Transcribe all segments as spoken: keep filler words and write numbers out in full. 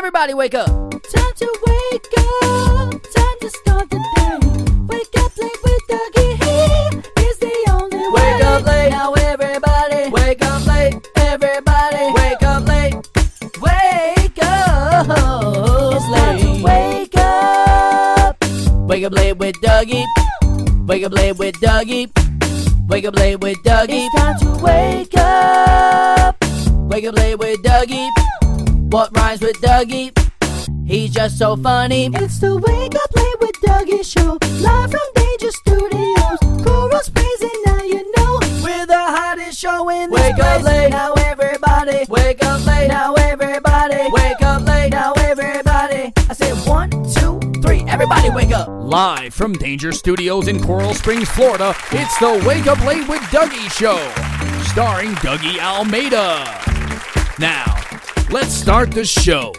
Everybody wake up. Time to wake up. Time to start the day. Wake up late with Dougie. He is the only way. Wake up late. Now everybody. Wake up late. Everybody. Wake up late. Wake up. It's time to wake up. Wake up late with Dougie. Wake up late with Dougie. Wake up late with Dougie. It's time to wake up. Wake up late with Dougie. What rhymes with Dougie? He's just so funny. It's the Wake Up Late with Dougie show. Live from Danger Studios. Coral Springs and now you know. We're the hottest show in this Wake place. up late. Now everybody. Wake up late. Now everybody. Wake up late. Now everybody. I said one, two, three. Everybody wake up. Live from Danger Studios in Coral Springs, Florida, it's the Wake Up Late with Dougie show, starring Dougie Almeida. Now, let's start the show.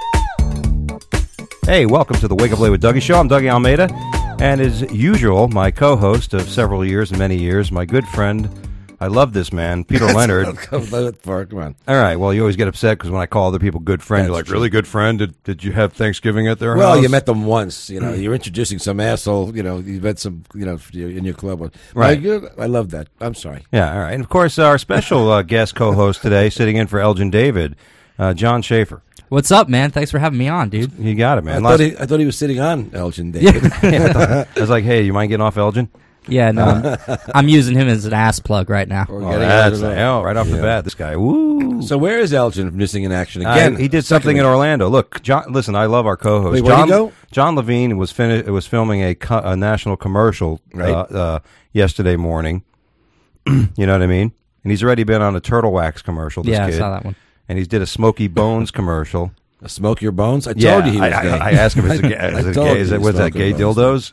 Hey, welcome to the Wake Up Late with Dougie show. I'm Dougie Almeida, and as usual, my co-host of several years and many years, my good friend, I love this man, Peter Leonard. Come on. All right, well, you always get upset because when I call other people good friend, That's you're like, true. really good friend? Did, did you have Thanksgiving at their Well, house? you met them once. You know, you're introducing some asshole. You know, you met some. You know, in your club. Right. Like, I love that. I'm sorry. Yeah, all right. And, of course, our special uh, guest co-host today, sitting in for Elgin David, uh, John Schaefer. What's up, man? Thanks for having me on, dude. You got it, man. I, Last- thought he, I thought he was sitting on Elgin David. Yeah, I, thought- I was like, hey, you mind getting off Elgin? Yeah, no, I'm, I'm using him as an ass plug right now. Or Oh, getting that's out of oh, right off the Yeah. bat, this guy. Woo! So where is Elgin missing in action Uh, again? he did something in Orlando. Look, John. Listen, I love our co-host. Wait, where'd John, he go? John Levine was fin- was filming a, co- a national commercial Right. uh, uh, yesterday morning. You know what I mean? And he's already been on a Turtle Wax commercial. This Yeah, I kid. saw that one. And he's did a Smoky Bones commercial. Smoke your bones. I told yeah, you he was I, gay. I, I asked him, is it, gay- I is it told gay? you Is he it was that smoked gay your bones.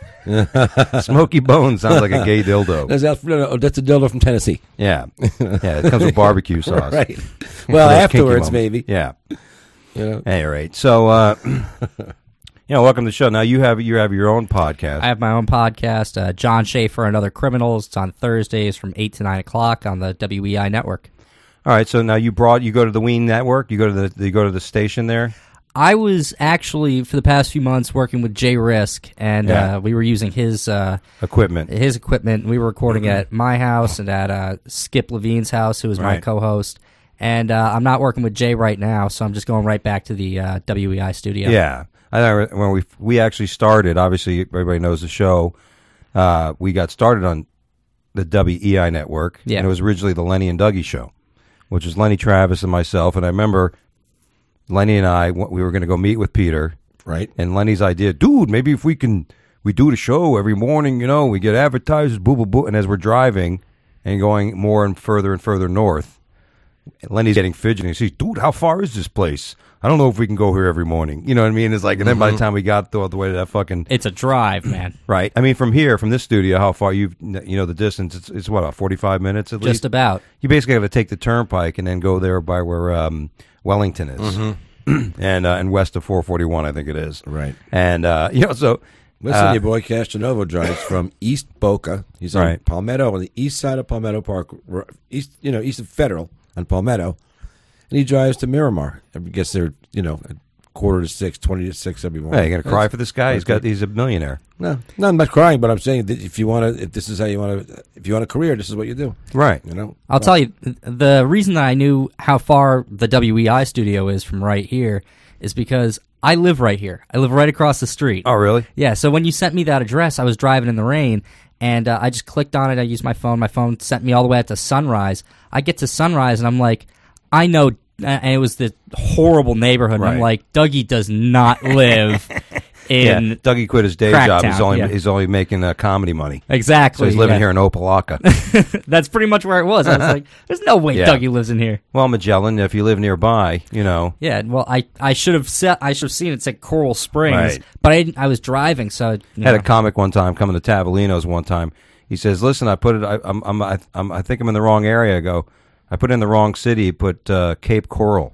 dildos? Smoky Bones sounds like a gay dildo. That's, Alf- no, no, that's a dildo from Tennessee. Yeah, yeah. It comes with barbecue sauce. Right. For Well, those kinky afterwards, moments. maybe. Yeah. You know. Hey, all right. So, uh, you know, welcome to the show. Now you have you have your own podcast. I have my own podcast, uh, John Schaefer and Other Criminals. It's on Thursdays from eight to nine o'clock on the W E I network. All right. So now you brought you go to the Ween Network. You go to the you go to the station there. I was actually, for the past few months, working with Jay Risk, and Yeah. uh, we were using his uh, Equipment. his equipment. We were recording at my house and at uh, Skip Levine's house, who was my Right. co-host. And uh, I'm not working with Jay right now, so I'm just going right back to the uh, W E I studio. Yeah. I know when we we actually started. Obviously, everybody knows the show. Uh, we got started on the W E I Network. Yeah. And it was originally the Lenny and Dougie show, which was Lenny Travis and myself. And I remember Lenny and I, we were going to go meet with Peter. Right. And Lenny's idea, dude, maybe if we can, we do the show every morning, you know, we get advertisers, boo, boo, boo. And as we're driving and going more and further and further north, Lenny's getting fidgety. He says, dude, how far is this place? I don't know if we can go here every morning. You know what I mean? It's like, and then by the time we got all the way to that fucking, It's a drive, man. right. I mean, from here, from this studio, how far you've, you know, the distance, it's, it's what, about forty-five minutes at least? Just about. You basically have to take the turnpike and then go there by where um, Wellington is. and uh, and west of four forty-one, I think it is. Right. And, uh, you know, so. Listen, uh, your boy Castanovo drives from East Boca. He's on Right. Palmetto, on the east side of Palmetto Park, r- east, you know, east of Federal on Palmetto, and he drives to Miramar. I guess they're, you know, at quarter to six, twenty to six every morning. Hey, you gonna cry for this guy? He's got. okay. He's a millionaire. No, no, I'm not crying, but I'm saying that if you want to, if this is how you want to, if you want a career, this is what you do. Right. You know, I'll tell you, the reason that I knew how far the W E I studio is from right here is because I live right here. I live right across the street. Oh, really? Yeah, so when you sent me that address, I was driving in the rain, and uh, I just clicked on it. I used my phone. My phone sent me all the way out to Sunrise. I get to Sunrise, and I'm like, I know, and it was the horrible neighborhood, and I'm Right. like, Dougie does not live in... yeah. Dougie quit his day Cracktown, job. He's only yeah. he's only making uh, comedy money. Exactly. So he's living yeah. here in Opelika. That's pretty much where it was. I was like, there's no way Yeah. Dougie lives in here. Well, Magellan, if you live nearby, you know. Yeah, well, I, I should have set I should have seen it said Coral Springs, Right. but I didn't, I was driving, so you Had know. a comic one time coming to Tavolino's one time. He says, "Listen, I put it. I, I'm, I'm, I, I'm, I think I'm in the wrong area." I go, "I put it in the wrong city. He put uh, Cape Coral.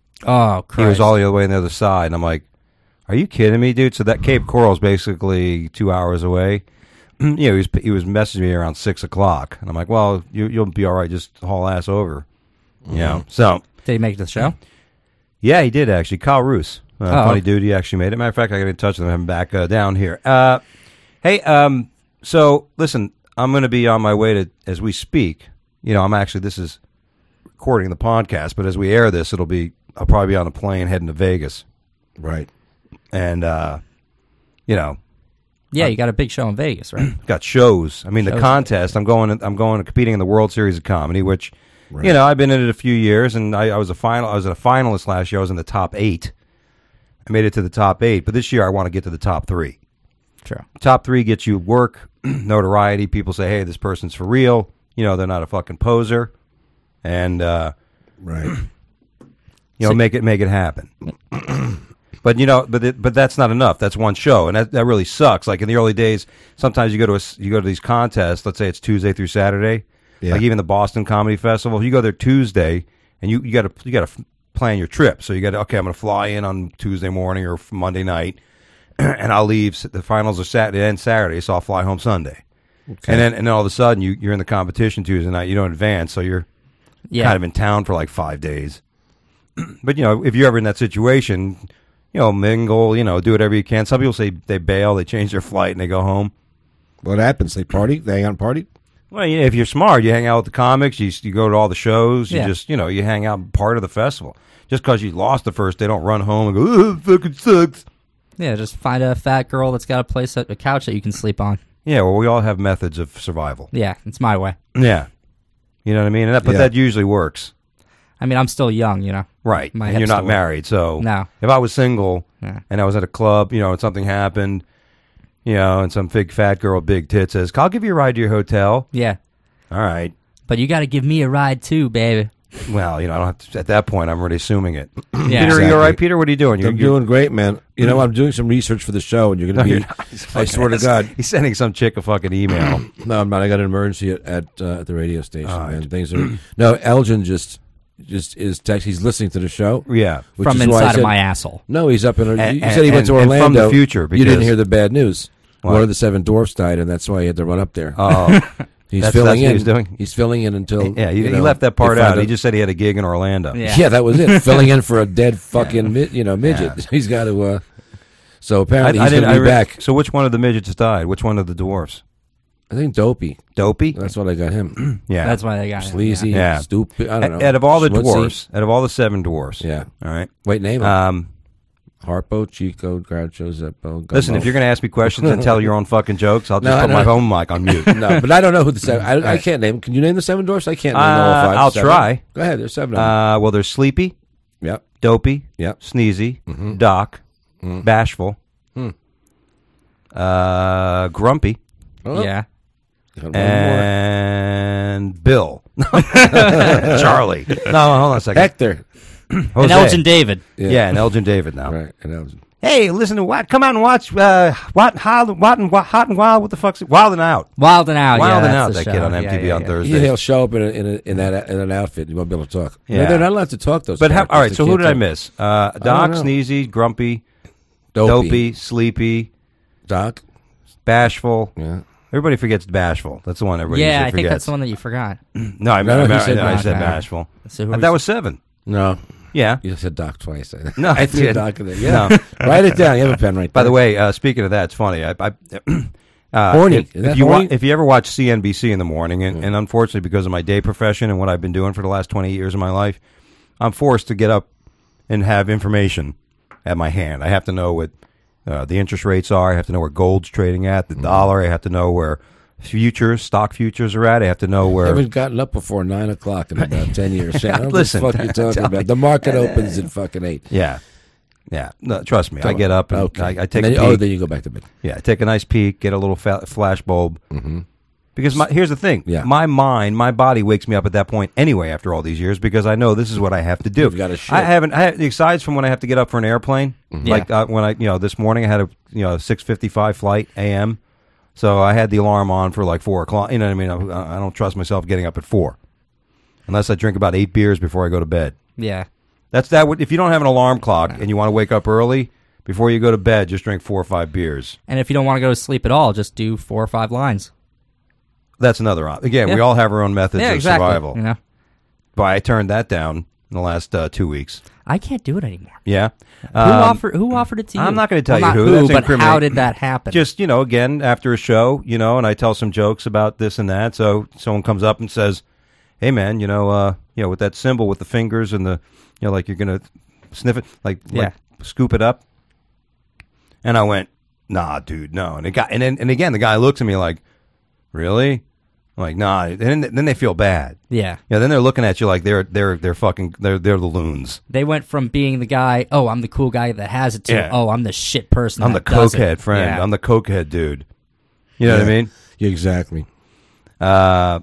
Oh, Christ. He was all the other way on the other side." And I'm like, "Are you kidding me, dude?" So that Cape Coral is basically two hours away. you know, he was he was messaging me around six o'clock, and I'm like, "Well, you, you'll be all right. Just haul ass over." You know. So Did he make it to the show? Yeah, he did actually. Kyle Roos, uh, Oh. funny dude. He actually made it. Matter of fact, I got in touch with him back uh, down here. Uh, hey, um, so listen, I'm going to be on my way to as we speak. You know, I'm actually this is recording the podcast, but as we air this, it'll be I'll probably be on a plane heading to Vegas, Right. and uh, you know, Yeah, you got a big show in Vegas, right? got shows. I mean, the Shows. contest. I'm going. I'm going to competing in the World Series of Comedy, which Right. you know I've been in it a few years, and I, I was a final. I was a finalist last year. I was in the top eight. I made it to the top eight, but this year I want to get to the top three. True. Top three gets you work, notoriety. People say, "Hey, this person's for real." You know, they're not a fucking poser, and uh, Right. you know, So- make it make it happen. But you know, but it, but that's not enough. That's one show, and that, that really sucks. Like in the early days, sometimes you go to a s you go to these contests. Let's say it's Tuesday through Saturday, Yeah. like even the Boston Comedy Festival. You go there Tuesday, and you you got to you got to plan your trip. So you got to okay, I'm going to fly in on Tuesday morning or Monday night, and I'll leave. The finals are Saturday and Saturday, so I'll fly home Sunday. Okay. And then and then all of a sudden you you're in the competition Tuesday night. You don't advance, so you're Yeah. kind of in town for like five days. But you know, if you're ever in that situation, you know, mingle, you know, do whatever you can. Some people say they bail, they change their flight, and they go home. What happens? They party? They hang out and party? Well, yeah, if you're smart, you hang out with the comics, you you go to all the shows, you Yeah. just you know, you hang out part of the festival. Just because you lost the first, they don't run home and go, "Oh, it fucking sucks." Yeah, just find a fat girl that's got a place, a couch that you can sleep on. Yeah, well, we all have methods of survival. Yeah, it's my way. Yeah, you know what I mean. And that, but Yeah. that usually works. I mean, I'm still young, you know. Right. My And you're hips not still work. married, so No. if I was single Yeah. and I was at a club, you know, and something happened, you know, and some big fat girl, with big tits says, "I'll give you a ride to your hotel." Yeah, All right. but you got to give me a ride too, baby. Well, you know, I don't have to, at that point, I'm already assuming it. Yeah. Peter, are you Exactly. all right, Peter? What are you doing? You're, I'm you're- doing great, man. You know, I'm doing some research for the show, and you're going No, to you're be. not. He's I fucking swear to ass. God. He's sending some chick a fucking email. No, I'm not. I got an emergency at at, uh, at the radio station, All right. man. Things are. No, Elgin just just is text. He's listening to the show. Yeah. which From is why I inside of said- my asshole. No, he's up in. A, And- he said he and- went to and Orlando. from the future, you didn't because- hear the bad news. What? One of the seven dwarfs died, and that's why he had to run up there. Oh, he's that's- filling that's what in. he's doing? He's filling in until. yeah. He, you he know, left that part they find out. He just said he had a gig in Orlando. Yeah. Yeah, that was it. Filling in for a dead fucking mi- you know midget. He's got to. Uh, so I, apparently I he's didn't. going I to be re- back. So which one of the midgets died? Which one of the dwarfs? I think Dopey. Dopey. That's what I got him. Yeah. That's why they got it. Sleazy, Yeah. stupid. I don't know. Out of all the Schmutzy. dwarfs, out of all the seven dwarfs. Yeah. All right. Wait, name him. Um, Harpo, Chico, Groucho, Zeppo. Gummo. listen, if you're going to ask me questions and tell your own fucking jokes, I'll just No, put no. my home mic on mute. no, but I don't know who the seven. I, I can't name. Can you name the seven dwarfs? I can't name all Uh, five. I'll Seven. try. Go ahead. There's seven of them. Uh, well, there's Sleepy, yep. Dopey, Yep. Sneezy, Mhm. Doc, Mm. Bashful, Hmm. uh, Grumpy, Oh, Yeah. got one more. and Bill. Charlie. No, hold on a second. Hector. And Jose. Elgin David. Yeah. and Elgin David now. Right. And Elgin. Hey, listen to what? Come out and watch uh, What, Hot, Hot, and, Hot and Wild. What the fuck's it? Wild and Out. Wild and Out. Wild yeah, and that's Out, the that show. kid on Yeah, M T V yeah, on yeah. Thursday. He, he'll show up in, a, in, a, in that in an outfit. You won't be able to talk. Yeah. They're not allowed to talk. Those. But how, characters. all right, They so who can't did I talk. miss? Uh, Doc, know. Sneezy, Grumpy, Dopey. Dopey, Sleepy, Doc. Bashful. Yeah. Everybody forgets Bashful. That's the one everybody Yeah, usually I think forgets. that's the one that you forgot. No, I, No, I, no, I, he said I, I Doc. said Okay. Bashful. So who Uh, was- that was seven. No. Yeah. You said Doc twice. No, I threw did. Doc in there. Yeah. No. Write it down. You have a pen right By there. the way, uh, speaking of that, it's funny. I, I, uh, Horny. If, Is that if you horny? wa- if you ever watch C N B C in the morning, and, and unfortunately because of my day profession and what I've been doing for the last twenty years of my life, I'm forced to get up and have information at my hand. I have to know what uh, the interest rates are. I have to know where gold's trading at, the dollar. I have to know where futures, stock futures are at. I have to know I where. haven't gotten up before nine o'clock in about ten years. Shane. I don't know Listen, what the fuck you're talking tell about. me. The market opens at fucking eight. Yeah, yeah. No, trust me. I get up and Okay. I, I take And a then, peek. oh, then you go back to bed. Yeah, take a nice peek, get a little fa- flash bulb. Mm-hmm. Because my, here's the thing. Yeah. My mind, my body wakes me up at that point anyway after all these years because I know this is what I have to do. You've gotta shit. I haven't, I, aside from when I have to get up for an airplane, Mm-hmm. like uh, when I, you know, this morning I had a, you know, six fifty-five flight A M. So I had the alarm on for like four o'clock. You know what I mean? I, I don't trust myself getting up at four. Unless I drink about eight beers before I go to bed. Yeah. That's that. Would, if you don't have an alarm clock and you want to wake up early, before you go to bed, just drink four or five beers. And if you don't want to go to sleep at all, just do four or five lines. That's another option. Again, we Yeah. all have our own methods yeah, of exactly. survival. You know? But I turned that down in the last uh, two weeks. I can't do it anymore. Yeah. Who Um, offered? Who offered it to you? I'm not gonna tell Well, you not who, that's but how incriminating. did that happen? Just, you know, again, after a show, you know, and I tell some jokes about this and that. So someone comes up and says, hey, man, you know, uh, you know, with that symbol with the fingers and the, you know, like you're going to sniff it, like, Yeah. like scoop it up. And I went, nah, dude, no. And, the guy, and, then, and again, the guy looks at me like, really? I'm like, nah. And then, then they feel bad. yeah. Yeah, then they're looking at you like they're they're they're fucking they're they're the loons. They went from being the guy, oh, I'm the cool guy that has it, to, Yeah. oh, I'm the shit person. I'm the that does it. cokehead friend. Yeah. I'm the cokehead dude. You know what I Yeah. mean? Yeah, exactly. Uh,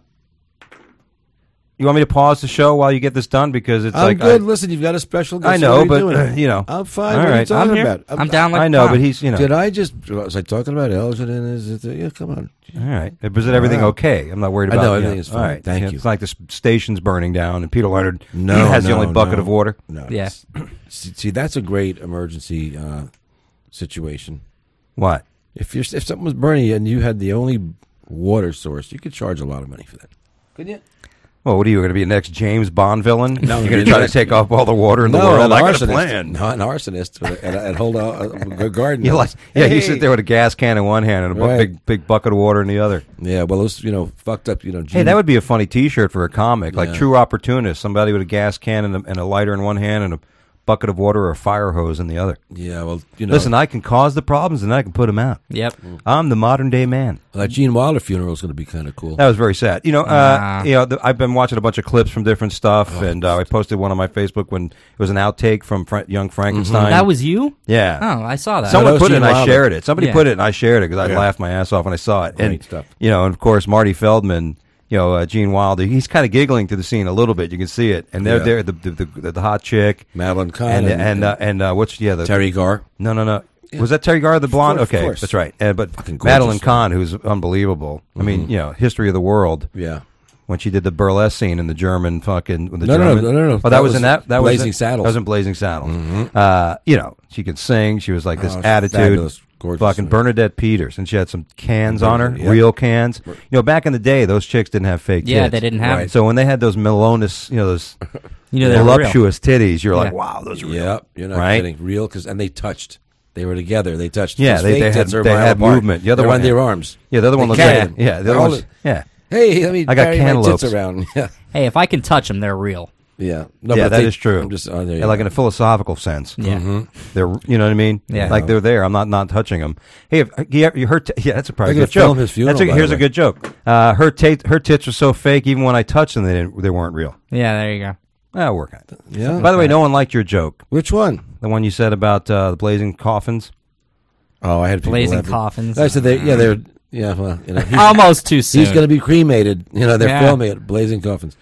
you want me to pause the show while you get this done because it's I'm like good. I, Listen, you've got a special guest. I know, What are but you, doing? uh, you know, I'm fine. All What are you right, talking I'm here. about? I'm down like I know, pop. but he's you know. Did I just was I talking about Elgin and is it? Yeah, come on. All right, was it everything Wow. okay? I'm not worried I about. know, you everything is fine. All right, Thank Yeah, you. It's like the s- station's burning down, and Peter Leonard No, has the no, only bucket no. of water. No. Yeah. See, see, that's a great emergency uh, situation. What? If you're if something was burning and you had the only water source, you could charge a lot of money for that. Could you? Well, what are you going to be a next James Bond villain? No, you're going no, to try no. to take off all the water in the No, world. an I got a arsonist. plan. No, an arsonist and, and hold a, a garden. You like, yeah, Hey. you sit there with a gas can in one hand and a bu- Right. big big bucket of water in the other. Yeah, well, those you know fucked up. You know, Hey, that would be a funny T-shirt for a comic, like Yeah. True Opportunist. Somebody with a gas can and a, and a lighter in one hand and a bucket of water or a fire hose in the other. Yeah, well, you know, Listen, I can cause the problems and I can put them out. Yep. I'm the modern day man. that Gene Wilder funeral is going to be kind of cool. That was very sad. You know, uh, Nah. you know, the, I've been watching a bunch of clips from different stuff, and uh, I posted one on my Facebook when it was an outtake from Fra- Young Frankenstein. That was you? yeah. Oh, I saw that. Someone that was put it Gene and I Wilder. shared it. Somebody Yeah. put it and I shared it because I Yeah. laughed my ass off when I saw it. Great and stuff. you know, and of course Marty Feldman, you know, uh, Gene Wilder, he's kind of giggling to the scene a little bit. You can see it, and they're Yeah. there, the the, the the hot chick, Madeline Kahn and and, and uh, and uh, what's yeah the Terry Garr. no no no. Was that Terry Garr, the blonde? course, of okay, course. that's right. Uh, but Fucking gorgeous. Madeline Kahn, who's unbelievable. I mean, you know, history of the world. Yeah. When she did the burlesque scene in the German fucking with the No, no, no, German, no, no, no. Oh, that, That was, was in that. That Blazing was in, Saddles. That was in Blazing Saddles. Uh, you know, she could sing. She was like this Oh, attitude. fabulous. Gorgeous. Fucking Bernadette Peters, and she had some cans on her, Yeah. real cans. You know, back in the day, those chicks didn't have fake. Yeah, tits. they didn't have Right. it. So when they had those melonous, you know, those You know, they were real. voluptuous titties, you're like, Yeah. wow, those are real. Yep, you're not Right? kidding. Real, because and they touched. They were together. They touched. Yeah, Those they- fake they had- tits are a they mile had apart. movement. The other They're one on their had- arms. Yeah, the other one They looks carry like it. yeah, the other All one's the- yeah, Hey, let me I got carry my cantaloupes. tits around. Yeah, Hey, if I can touch them, they're real. yeah. No, yeah. but That they- is true. I'm just oh, there you Yeah, like go. in a philosophical sense. Yeah. They're, you know what I mean? Yeah. Like they're there. I'm not not touching them. Hey, if, you, you heard? T- yeah, that's a probably They're good gonna film joke. his funeral, That's a, by the here's a way. good joke. Uh, her tat- her tits were so fake. Even when I touched them, they didn't. They weren't real. Yeah, there you go. I'll work on it. Yeah. By the way, no one liked your joke. Which one? The one you said about uh, the blazing coffins. Oh, I had people Blazing laughing. coffins. I said they. Yeah, they're. Yeah, well, you know, he's, Almost too soon. he's going to be cremated. You know, they're Yeah. filming it. Blazing coffins.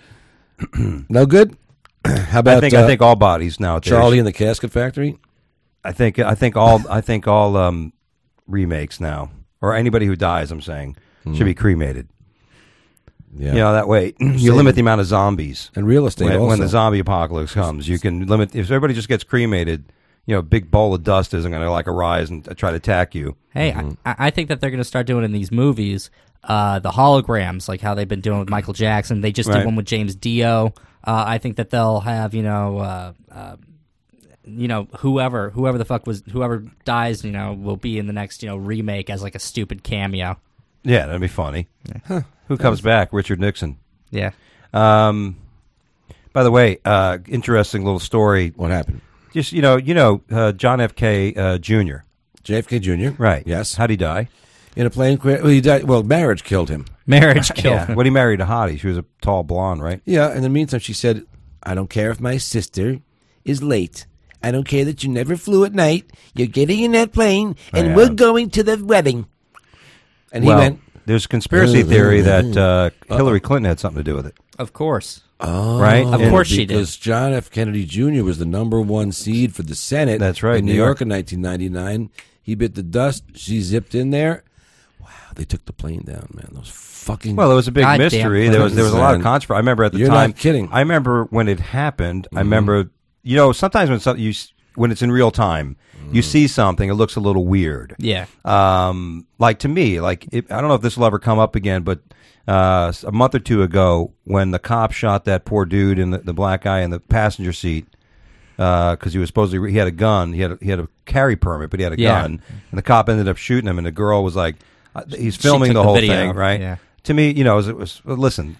No good. How about I think uh, I think all bodies now. Charlie and the Casket Factory? I think I think all I think all um, remakes now, or anybody who dies, I'm saying, should be cremated. Yeah. You know, that way you Same. limit the amount of zombies. And real estate When, also. when the zombie apocalypse comes, you can limit. If everybody just gets cremated, you know, a big bowl of dust isn't going to like arise and try to attack you. Hey, Mm-hmm. I, I think that they're going to start doing in these movies uh, the holograms, like how they've been doing with Michael Jackson. They just Right. did one with James Dio. Uh, I think that they'll have, you know, uh, uh, you know, whoever, whoever the fuck was, whoever dies, you know, will be in the next, you know, remake as like a stupid cameo. Yeah, that'd be funny. Who comes back? Richard Nixon. Yeah. Um, by the way, uh, interesting little story. What happened? Just you know, you know, uh, John F. K. Uh, Junior J F K Junior Right? Yes. How'd he die? In a plane crash. Well, he died. Well, marriage killed him. Marriage killed Yeah. him. When he married a hottie, she was a tall blonde, right? Yeah. In the meantime, she said, "I don't care if my sister is late. I don't care that you never flew at night. You're getting in that plane, and Yeah. we're going to the wedding." And well, he went, there's a conspiracy theory that uh, Hillary Clinton had something to do with it. Of course. "Oh, Right? Of And course she did. because John F. Kennedy Junior was the number one seed for the Senate. That's right, in New New York, York. in nineteen ninety-nine. He bit the dust. She zipped in there. Wow, they took the plane down, man. Those fucking. Well, it was a big Goddamn mystery. There was there was a lot of Clinton. controversy. I remember at the You're time. not kidding. I remember when it happened. I remember, you know, sometimes when something you s- when it's in real time, you see something, it looks a little weird. Yeah. Um, like to me, like it, I don't know if this will ever come up again, but uh, a month or two ago, when the cop shot that poor dude in the, the black guy in the passenger seat, because he was supposedly he had a gun. He had a, he had a carry permit, but he had a Yeah. gun, and the cop ended up shooting him. And the girl was like, uh, he's She filming took the the whole video. thing, right? Yeah. To me, you know, as it was. Listen,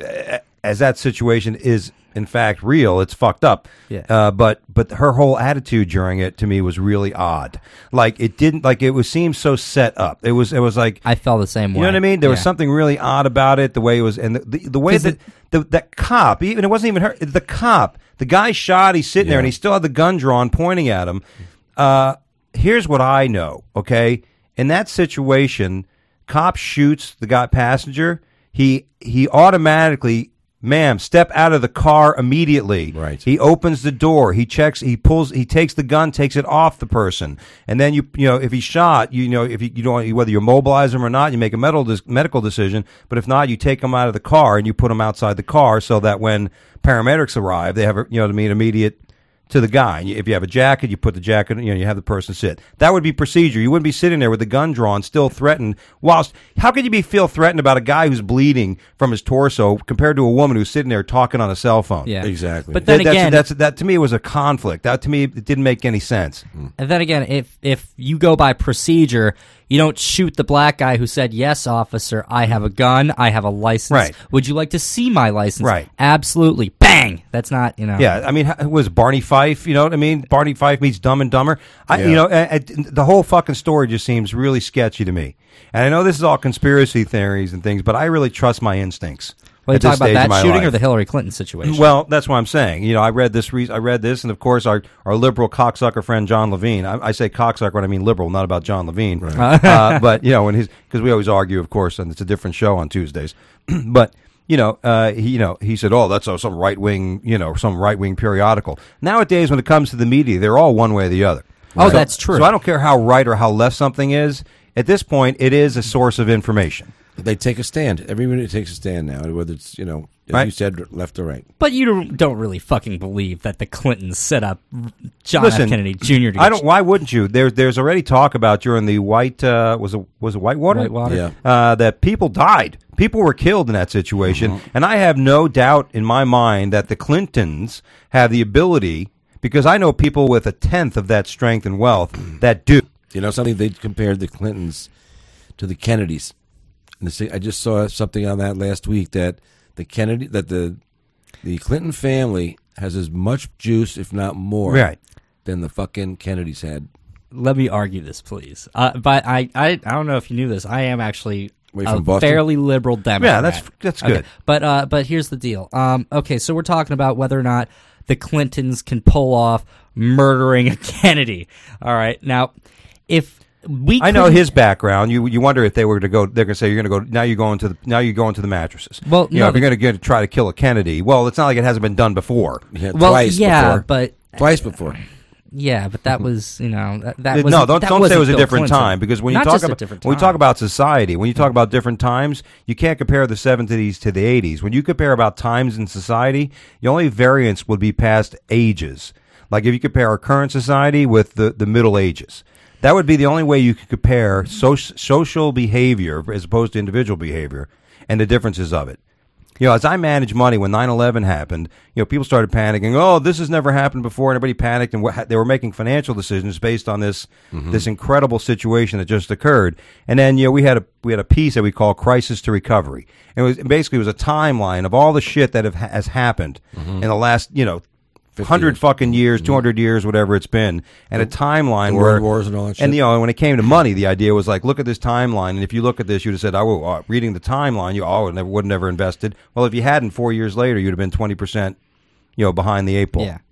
as that situation is in fact real, it's fucked up. Yeah. Uh, but but her whole attitude during it to me was really odd. Like it didn't like it was seemed so set up. It was it was like I felt the same way. you know what I mean? There was Yeah. something really odd about it. The way it was, and the the, the way 'Cause that the, that cop, even it wasn't even her. The cop, the guy shot. He's sitting there, Yeah. and he still had the gun drawn, pointing at him. Uh, here's what I know. Okay, in that situation, cop shoots the guy passenger. He he automatically. Ma'am, step out of the car immediately. Right. He opens the door. He checks. He pulls. He takes the gun, takes it off the person, and then you, you know, if he's shot, you know, if you, you don't, whether you mobilize him or not, you make a medical medical decision. But if not, you take him out of the car and you put him outside the car so that when paramedics arrive, they have, you know, what I mean, immediate to the guy. If you have a jacket, you put the jacket, you know, you have the person sit. That would be procedure. You wouldn't be sitting there with the gun drawn, still threatened. Whilst, how could you be feel threatened about a guy who's bleeding from his torso compared to a woman who's sitting there talking on a cell phone? Yeah. Exactly. But then That- that's, again, that's that to me was a conflict. That to me it didn't make any sense. And then again, if if you go by procedure, you don't shoot the black guy who said, "Yes, officer, I have a gun, I have a license. Right. Would you like to see my license?" Right. Absolutely. Bang. That's not, you know. Yeah, I mean, it was Barney Fife. You know what I mean? Barney Fife meets Dumb and Dumber. I, Yeah. You know, uh, uh, the whole fucking story just seems really sketchy to me. And I know this is all conspiracy theories and things, but I really trust my instincts. Well, you at this talk about stage of that my shooting life. or the Hillary Clinton situation? Well, that's what I'm saying. You know, I read this. Re- I read this, and of course, our, our liberal cocksucker friend John Levine. I, I say cocksucker when I mean liberal, not about John Levine. uh, but you know, when his because we always argue, of course, and it's a different show on Tuesdays. But you know, uh, he you know he said, "Oh, that's uh, some right wing, you know, some right wing periodical." Nowadays, when it comes to the media, they're all one way or the other. Oh, So- that's true. So I don't care how right or how left something is. At this point, it is a source of information. They take a stand. Every minute takes a stand now, whether it's, you know, as Right. you said, left or right. But you don't, don't really fucking believe that the Clintons set up John Listen, F. Kennedy Junior to I get don't. Why wouldn't you? There's there's already talk about during the white uh, was it was it Whitewater? Whitewater? Yeah. Uh, that people died. People were killed in that situation, Mm-hmm. and I have no doubt in my mind that the Clintons have the ability, because I know people with a tenth of that strength and wealth that do. You know something? They compared the Clintons to the Kennedys. And the, I just saw something on that last week that the Kennedy that the the Clinton family has as much juice, if not more, Right. than the fucking Kennedys had. Let me argue this, please. Uh, but I, I, I don't know if you knew this. I am actually Wait, a from Boston? fairly liberal Democrat. Yeah, that's- that's Okay. good. But uh, but here's the deal. Um, okay, so we're talking about whether or not the Clintons can pull off murdering a Kennedy. All right, now if we, I know couldn't- his background. You you wonder if they were to go. They're going to say you're going to go now. You're going to the now. You're going to the mattresses. Well, you no, know, if the- you're going to get try to kill a Kennedy. Well, it's not like it hasn't been done before. Yeah, Well, twice yeah, before. but Twice before. yeah, but that was you know that, that Uh, was no, don't that don't say wasn't it was a Bill different Clinton. time, because when you Not talk just a about different when you time. talk about society, when you talk about different times, you can't compare the seventies to the eighties. When you compare about times in society, the only variance would be past ages. Like if you compare our current society with the, the Middle Ages, that would be the only way you could compare so, social behavior as opposed to individual behavior and the differences of it. You know, as I managed money when nine eleven happened, you know, people started panicking. Oh, this has never happened before. And everybody panicked, and wha- they were making financial decisions based on this this incredible situation that just occurred. And then, you know, we had a we had a piece that we call crisis to recovery. And it was basically it was a timeline of all the shit that have, has happened in the last, you know, hundred years. fucking years, two hundred years, whatever it's been, and a timeline the where world wars and all that shit. And you know, when it came to money, the idea was like, look at this timeline, and if you look at this, you'd have said, "Oh, uh, reading the timeline, you oh, never would never invested." Well, if you hadn't, four years later, you'd have been twenty percent, you know, behind the eight ball. Yeah.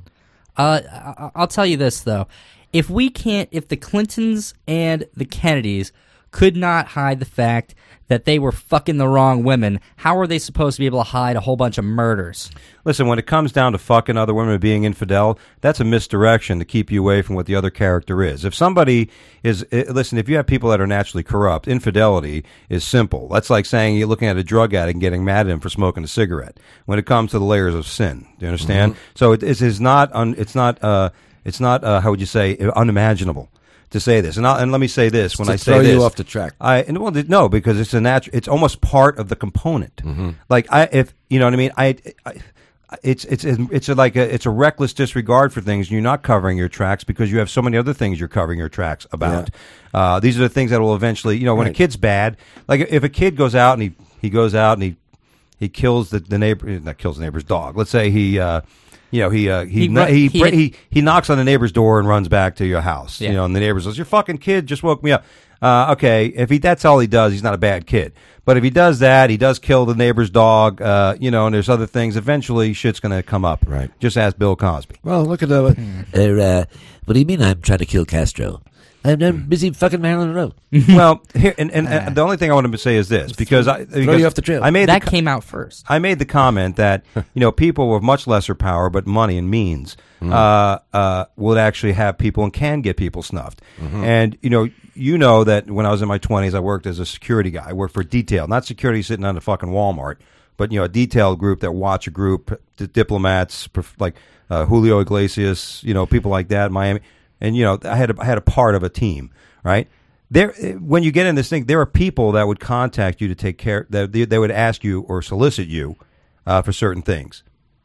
Uh, I- I'll tell you this though: if we can't, if the Clintons and the Kennedys could not hide the fact that they were fucking the wrong women, how are they supposed to be able to hide a whole bunch of murders? Listen, when it comes down to fucking other women or being infidel, that's a misdirection to keep you away from what the other character is. If somebody is, eh, listen, if you have people that are naturally corrupt, infidelity is simple. That's like saying you're looking at a drug addict and getting mad at him for smoking a cigarette. When it comes to the layers of sin, do you understand? So it, it is not, un, it's not, uh, it's not, uh, how would you say, unimaginable to say this. And, I'll, and let me say this when To I say throw this, you off the track. I and well, no, because it's a natural. It's almost part of the component. Like I, if you know what I mean, I, I, it's it's it's a, like a it's a reckless disregard for things. You're not covering your tracks because you have so many other things you're covering your tracks about. Yeah. Uh, these are the things that will eventually, you know, when right. a kid's bad, like if a kid goes out and he, he goes out and he he kills the, the neighbor, not kills the neighbor's dog. Let's say he, uh, you know, he uh, he he he, he, he he knocks on the neighbor's door and runs back to your house. Yeah. You know, and the neighbor says, "Your fucking kid just woke me up." Uh, okay, if he that's all he does, he's not a bad kid. But if he does that, he does kill the neighbor's dog, uh, you know, and there's other things. Eventually, shit's going to come up. Right. Just ask Bill Cosby. Well, look at the. Uh, uh, what do you mean I'm trying to kill Castro? I'm, I'm busy fucking Marilyn Monroe. Well, here and, and, and the only thing I want to say is this because I throw because you off the trail. I made that the, came out first. I made the comment that you know people with much lesser power but money and means mm-hmm. uh, uh, would actually have people and can get people snuffed. Mm-hmm. And you know you know that when I was in my twenties, I worked as a security guy. I worked for detail, not security sitting on the fucking Walmart, but you know a detail group that watch a group, d- diplomats like uh, Julio Iglesias, you know people like that, Miami, and you know I had a, I had a part of a team. Right there, when you get in this thing, there are people that would contact you to take care. That they, they would ask you or solicit you uh, for certain things.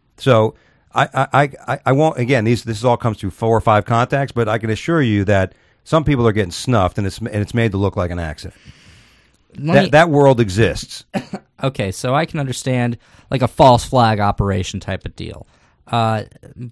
So I, I, I, I won't. Again, these this all comes through four or five contacts, but I can assure you that some people are getting snuffed, and it's and it's made to look like an accident. That, me, that world exists. Okay, so I can understand like a false flag operation type of deal, uh,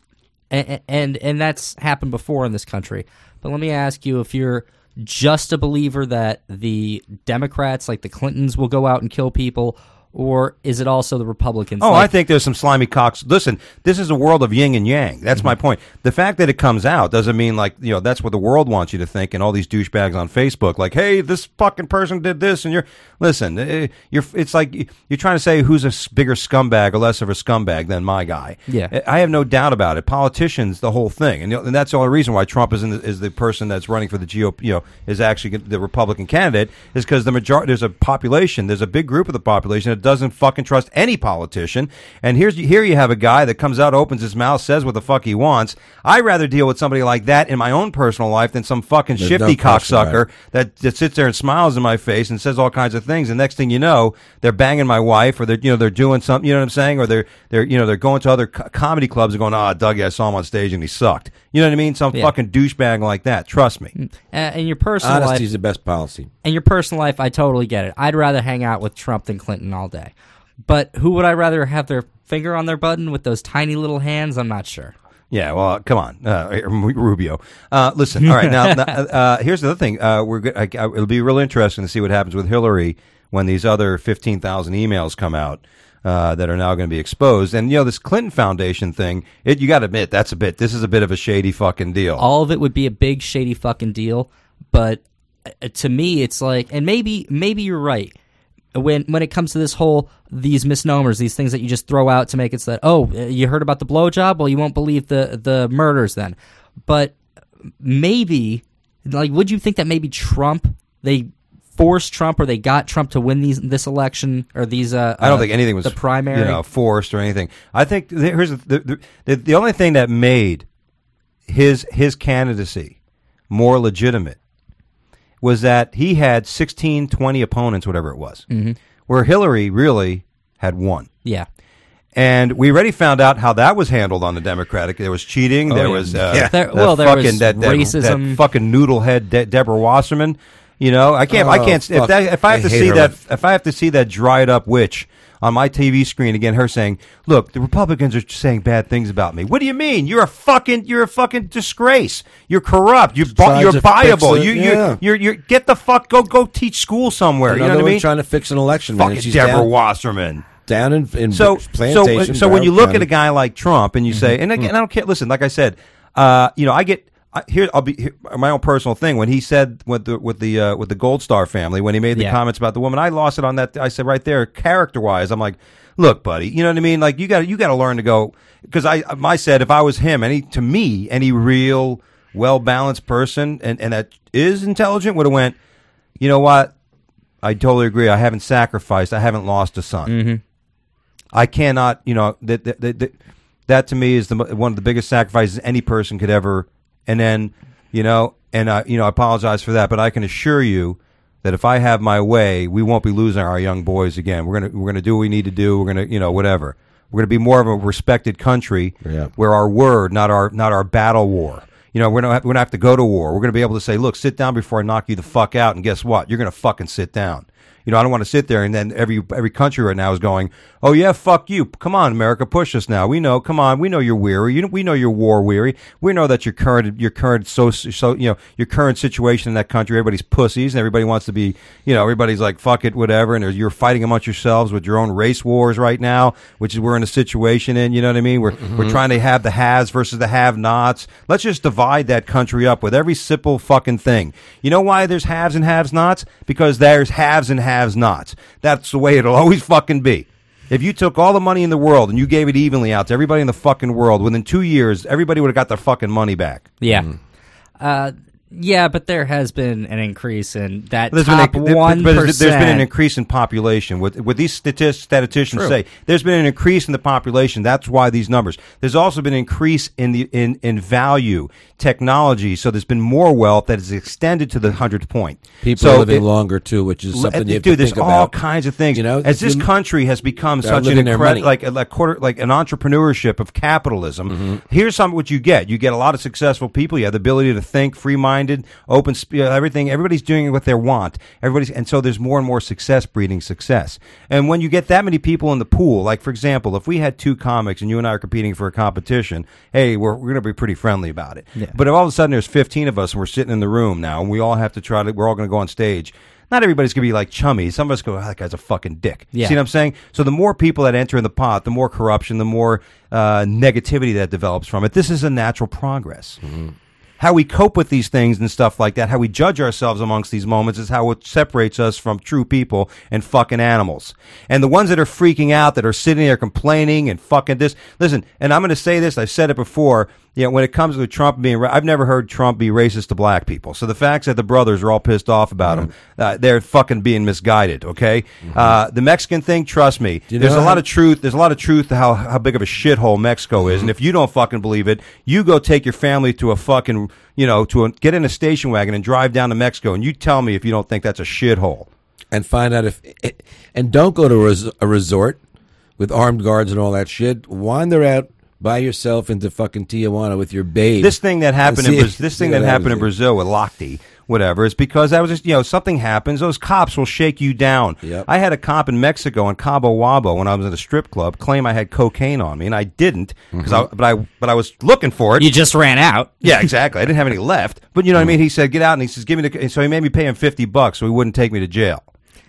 and, and and that's happened before in this country. But let me ask you if you're just a believer that the Democrats, like the Clintons, will go out and kill people, or is it also the Republicans? Oh, like, I think there's some slimy cocks. Listen, this is a world of yin and yang. That's mm-hmm. my point. The fact that it comes out doesn't mean like, you know, that's what the world wants you to think, and all these douchebags on Facebook like, hey, this fucking person did this, and you're, listen, you're, it's like you're trying to say who's a bigger scumbag or less of a scumbag than my guy. Yeah. I have no doubt about it. Politicians, the whole thing. And, and that's the only reason why Trump is, in the, is the person that's running for the G O P, you know, is actually the Republican candidate, is because the majority, there's a population, there's a big group of the population that doesn't fucking trust any politician. And here's here you have a guy that comes out, opens his mouth, says what the fuck he wants. I'd rather deal with somebody like that in my own personal life than some fucking There's shifty no cocksucker that, that sits there and smiles in my face and says all kinds of things. And next thing you know, they're banging my wife, or they're you know they're doing something. You know what I'm saying? Or they're they're you know they're going to other co- comedy clubs and going, ah, oh, Dougie, I saw him on stage and he sucked. You know what I mean? Some yeah. fucking douchebag like that. Trust me. Uh, in your personal Honesty life, is the best policy. In your personal life, I totally get it. I'd rather hang out with Trump than Clinton all day. But who would I rather have their finger on their button with those tiny little hands? I'm not sure. Yeah, well, come on, uh, Rubio. Uh, listen, all right, now, now uh, here's the other thing. Uh, we're go- I, I, it'll be really interesting to see what happens with Hillary when these other fifteen thousand emails come out uh, that are now going to be exposed. And, you know, this Clinton Foundation thing, it, you got to admit, that's a bit, this is a bit of a shady fucking deal. All of it would be a big shady fucking deal. But uh, to me, it's like, and maybe maybe you're right. When when it comes to this whole, these misnomers, these things that you just throw out to make it so that, oh, you heard about the blowjob? Well, you won't believe the, the murders then. But maybe, like, would you think that maybe Trump, they forced Trump or they got Trump to win these this election or these uh, I don't uh, think anything was the primary? You know, forced or anything. I think, here's the, the, the, the only thing that made his his candidacy more legitimate was that he had sixteen, twenty opponents, whatever it was, mm-hmm. where Hillary really had one. Yeah. And we already found out how that was handled on the Democratic. There was cheating. Oh, there yeah. was uh, yeah. there, that well, there fucking was that, that, racism. That fucking noodlehead De- Deborah Wasserman. You know, I can't. Oh, I can't. If, that, if I have I to see her. that, if I have to see that dried up witch on my T V screen again, her saying, "Look, the Republicans are saying bad things about me." What do you mean? You're a fucking, you're a fucking disgrace. You're corrupt. You, bu- you're buyable. You, yeah. you, you're, you're, get the fuck, go, go teach school somewhere. Another you know what I one mean? Trying to fix an election. Man. Fucking She's Deborah down, Wasserman. Down in, in so, plantation. so, so when you look County. at a guy like Trump and you say, and again, I don't care. Listen, like I said, uh, you know, I get. I, here, I'll be here, my own personal thing. When he said with the with the uh, with the Gold Star family, when he made the yeah. comments about the woman, I lost it on that. I said right there, character wise, I'm like, look, buddy, you know what I mean? Like you got you got to learn to go, because I I said if I was him, any to me, any real well balanced person and and that is intelligent would have went, you know what? I totally agree. I haven't sacrificed. I haven't lost a son. Mm-hmm. I cannot. You know that that, that that that to me is the one of the biggest sacrifices any person could ever. And then, you know, and I, you know, I apologize for that, but I can assure you that if I have my way, we won't be losing our young boys again. We're gonna, we're gonna do what we need to do. We're gonna, you know, whatever. We're going to be more of a respected country Yeah. where our word, not our not our battle war. You know, we're not we're not have to go to war. We're going to be able to say, look, sit down before I knock you the fuck out. And guess what? You're going to fucking sit down. You know, I don't want to sit there and then every every country right now is going, oh, yeah, fuck you. Come on, America, push us now. We know, come on, we know you're weary. You know, we know you're war weary. We know that your current your current so so you know your current situation in that country. Everybody's pussies and everybody wants to be, you know, everybody's like fuck it, whatever. And you're fighting amongst yourselves with your own race wars right now, which is we're in a situation in. You know what I mean? We're mm-hmm. we're trying to have the haves versus the have-nots. Let's just divide that country up with every simple fucking thing. You know why there's haves and have-nots? Because there's haves and have have-nots. That's the way it'll always fucking be. If you took all the money in the world and you gave it evenly out to everybody in the fucking world, within two years, everybody would have got their fucking money back. Yeah. Mm. Uh, yeah, but there has been an increase in that there's top been a, one but percent. There's been an increase in population. What, what these statist, statisticians True. say, there's been an increase in the population. That's why these numbers. There's also been an increase in the in, in value, technology. So there's been more wealth that is extended to the hundredth point. People so are living it, longer too, which is something you have dude, to think there's all about. kinds of things. You know, as this you, country has become such an living their money. incredible, like like quarter, like an entrepreneurship of capitalism. Mm-hmm. Here's some what you get. You get a lot of successful people. You have the ability to think, free-minded, open, sp- everything. Everybody's doing what they want. Everybody's, and so there's more and more success breeding success. And when you get that many people in the pool, like for example, if we had two comics and you and I are competing for a competition, hey, we're we're going to be pretty friendly about it. Yeah. But if all of a sudden there's fifteen of us and we're sitting in the room now, and we all have to try to, we're all going to go on stage. Not everybody's going to be like chummy. Some of us go, oh, that guy's a fucking dick. Yeah. See what I'm saying? So the more people that enter in the pot, the more corruption, the more uh, negativity that develops from it. This is a natural progress. Mm-hmm. How we cope with these things and stuff like that, how we judge ourselves amongst these moments is how it separates us from true people and fucking animals. And the ones that are freaking out, that are sitting there complaining and fucking this, listen, and I'm going to say this, I've said it before, you know, when it comes to Trump being, I've never heard Trump be racist to black people. So the facts that the brothers are all pissed off about mm-hmm. him, uh, they're fucking being misguided, okay? Mm-hmm. Uh, the Mexican thing, trust me, you there's know a how- lot of truth, there's a lot of truth to how, how big of a shithole Mexico is. Mm-hmm. And if you don't fucking believe it, you go take your family to a fucking, you know, to a, get in a station wagon and drive down to Mexico, and you tell me if you don't think that's a shithole. And find out if, and don't go to a, res- a resort with armed guards and all that shit. Wander out by yourself into fucking Tijuana with your babe. This thing that happened see- in Brazil, this see thing what that happened in happens. Brazil with Lochte, whatever, is because that was just, you know, something happens. Those cops will shake you down. Yep. I had a cop in Mexico in Cabo Wabo when I was at a strip club claim I had cocaine on me, and I didn't, because Mm-hmm. I, but I but I was looking for it. You just ran out. Yeah, exactly. I didn't have any left, but you know what I mean. He said, "Get out," and he says, "Give me the." And so he made me pay him fifty bucks so he wouldn't take me to jail.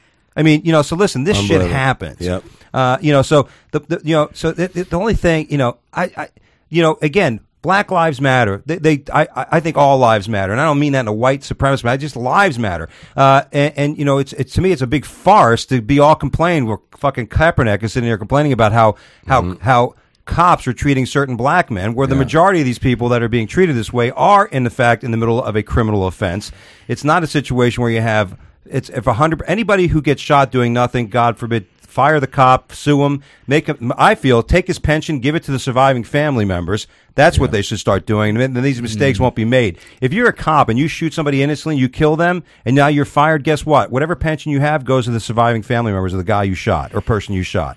I mean, you know, so listen, this shit Unbelievable. happens. Yep. Uh, you know, so the, the you know, so the, the only thing, you know, I, I, you know, again, Black Lives Matter. They, they I, I think all lives matter, and I don't mean that in a white supremacist manner. Just lives matter. Uh, and, and you know, it's it's to me, it's a big farce to be all complaining. Where fucking Kaepernick is sitting here complaining about how how Mm-hmm. how. cops are treating certain black men, where the Yeah. majority of these people that are being treated this way are, in fact, in the middle of a criminal offense. It's not a situation where you have, it's if a hundred, anybody who gets shot doing nothing, God forbid, fire the cop, sue him, make him, I feel, take his pension, give it to the surviving family members. That's what they should start doing, and then these mistakes Mm. won't be made. If you're a cop and you shoot somebody innocently, you kill them, and now you're fired, guess what? Whatever pension you have goes to the surviving family members of the guy you shot or person you shot.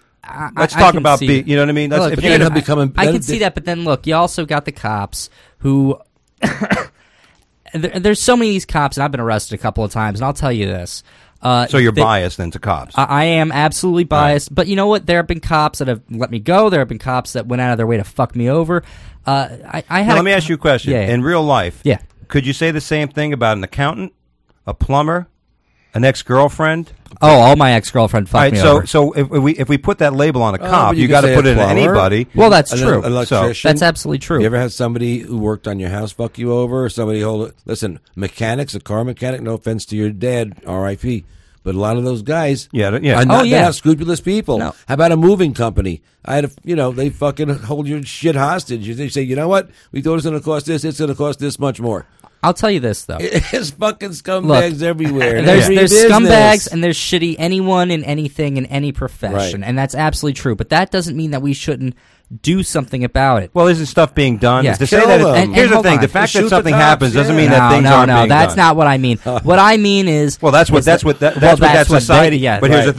I, Let's I talk can about, see be, it. you know what I mean? That's, Look, if but you're then gonna, he'll become a- I then- can see that, but then look, you also got the cops who. there, there's so many of these cops, and I've been arrested a couple of times, and I'll tell you this. Uh, so you're they- biased then to cops. I, I am absolutely biased, but you know what? There have been cops that have let me go. There have been cops that went out of their way to fuck me over. Uh, I, I had. Now, a let me co- ask you a question. Yeah, yeah. In real life, Yeah. could you say the same thing about an accountant, a plumber, an ex-girlfriend? Oh, all my ex-girlfriend fucked All right, me so over. so if we if we put that label on a Oh, cop, but you can got to say put a it in plumber. anybody. Well, that's An true. electrician. That's absolutely true. You ever had somebody who worked on your house fuck you over? Or somebody hold listen, mechanics, a car mechanic. No offense to your dad, R I P But a lot of those guys, Yeah, yeah. are not, Oh, yeah. they're not scrupulous people. No. How about a moving company? I had, a, you know, they fucking hold your shit hostage. They say, you know what? We thought it was going to cost this. It's going to cost this much more. I'll tell you this though. There's fucking scumbags Look, everywhere. in There's every there's business. scumbags and there's shitty anyone in anything in any profession, Right. and that's absolutely true. But that doesn't mean that we shouldn't do something about it. Well, isn't stuff being done? Yeah. To Kill say that, them. it- And- here's and the hold thing: on. the fact Shoot that the something cops, happens doesn't yeah. mean no, that things no, aren't no, being that's done. not what I mean. What I mean is, Well, that's what is that's that- what that, well, that's what that they- society. yeah, but here's right. the thing: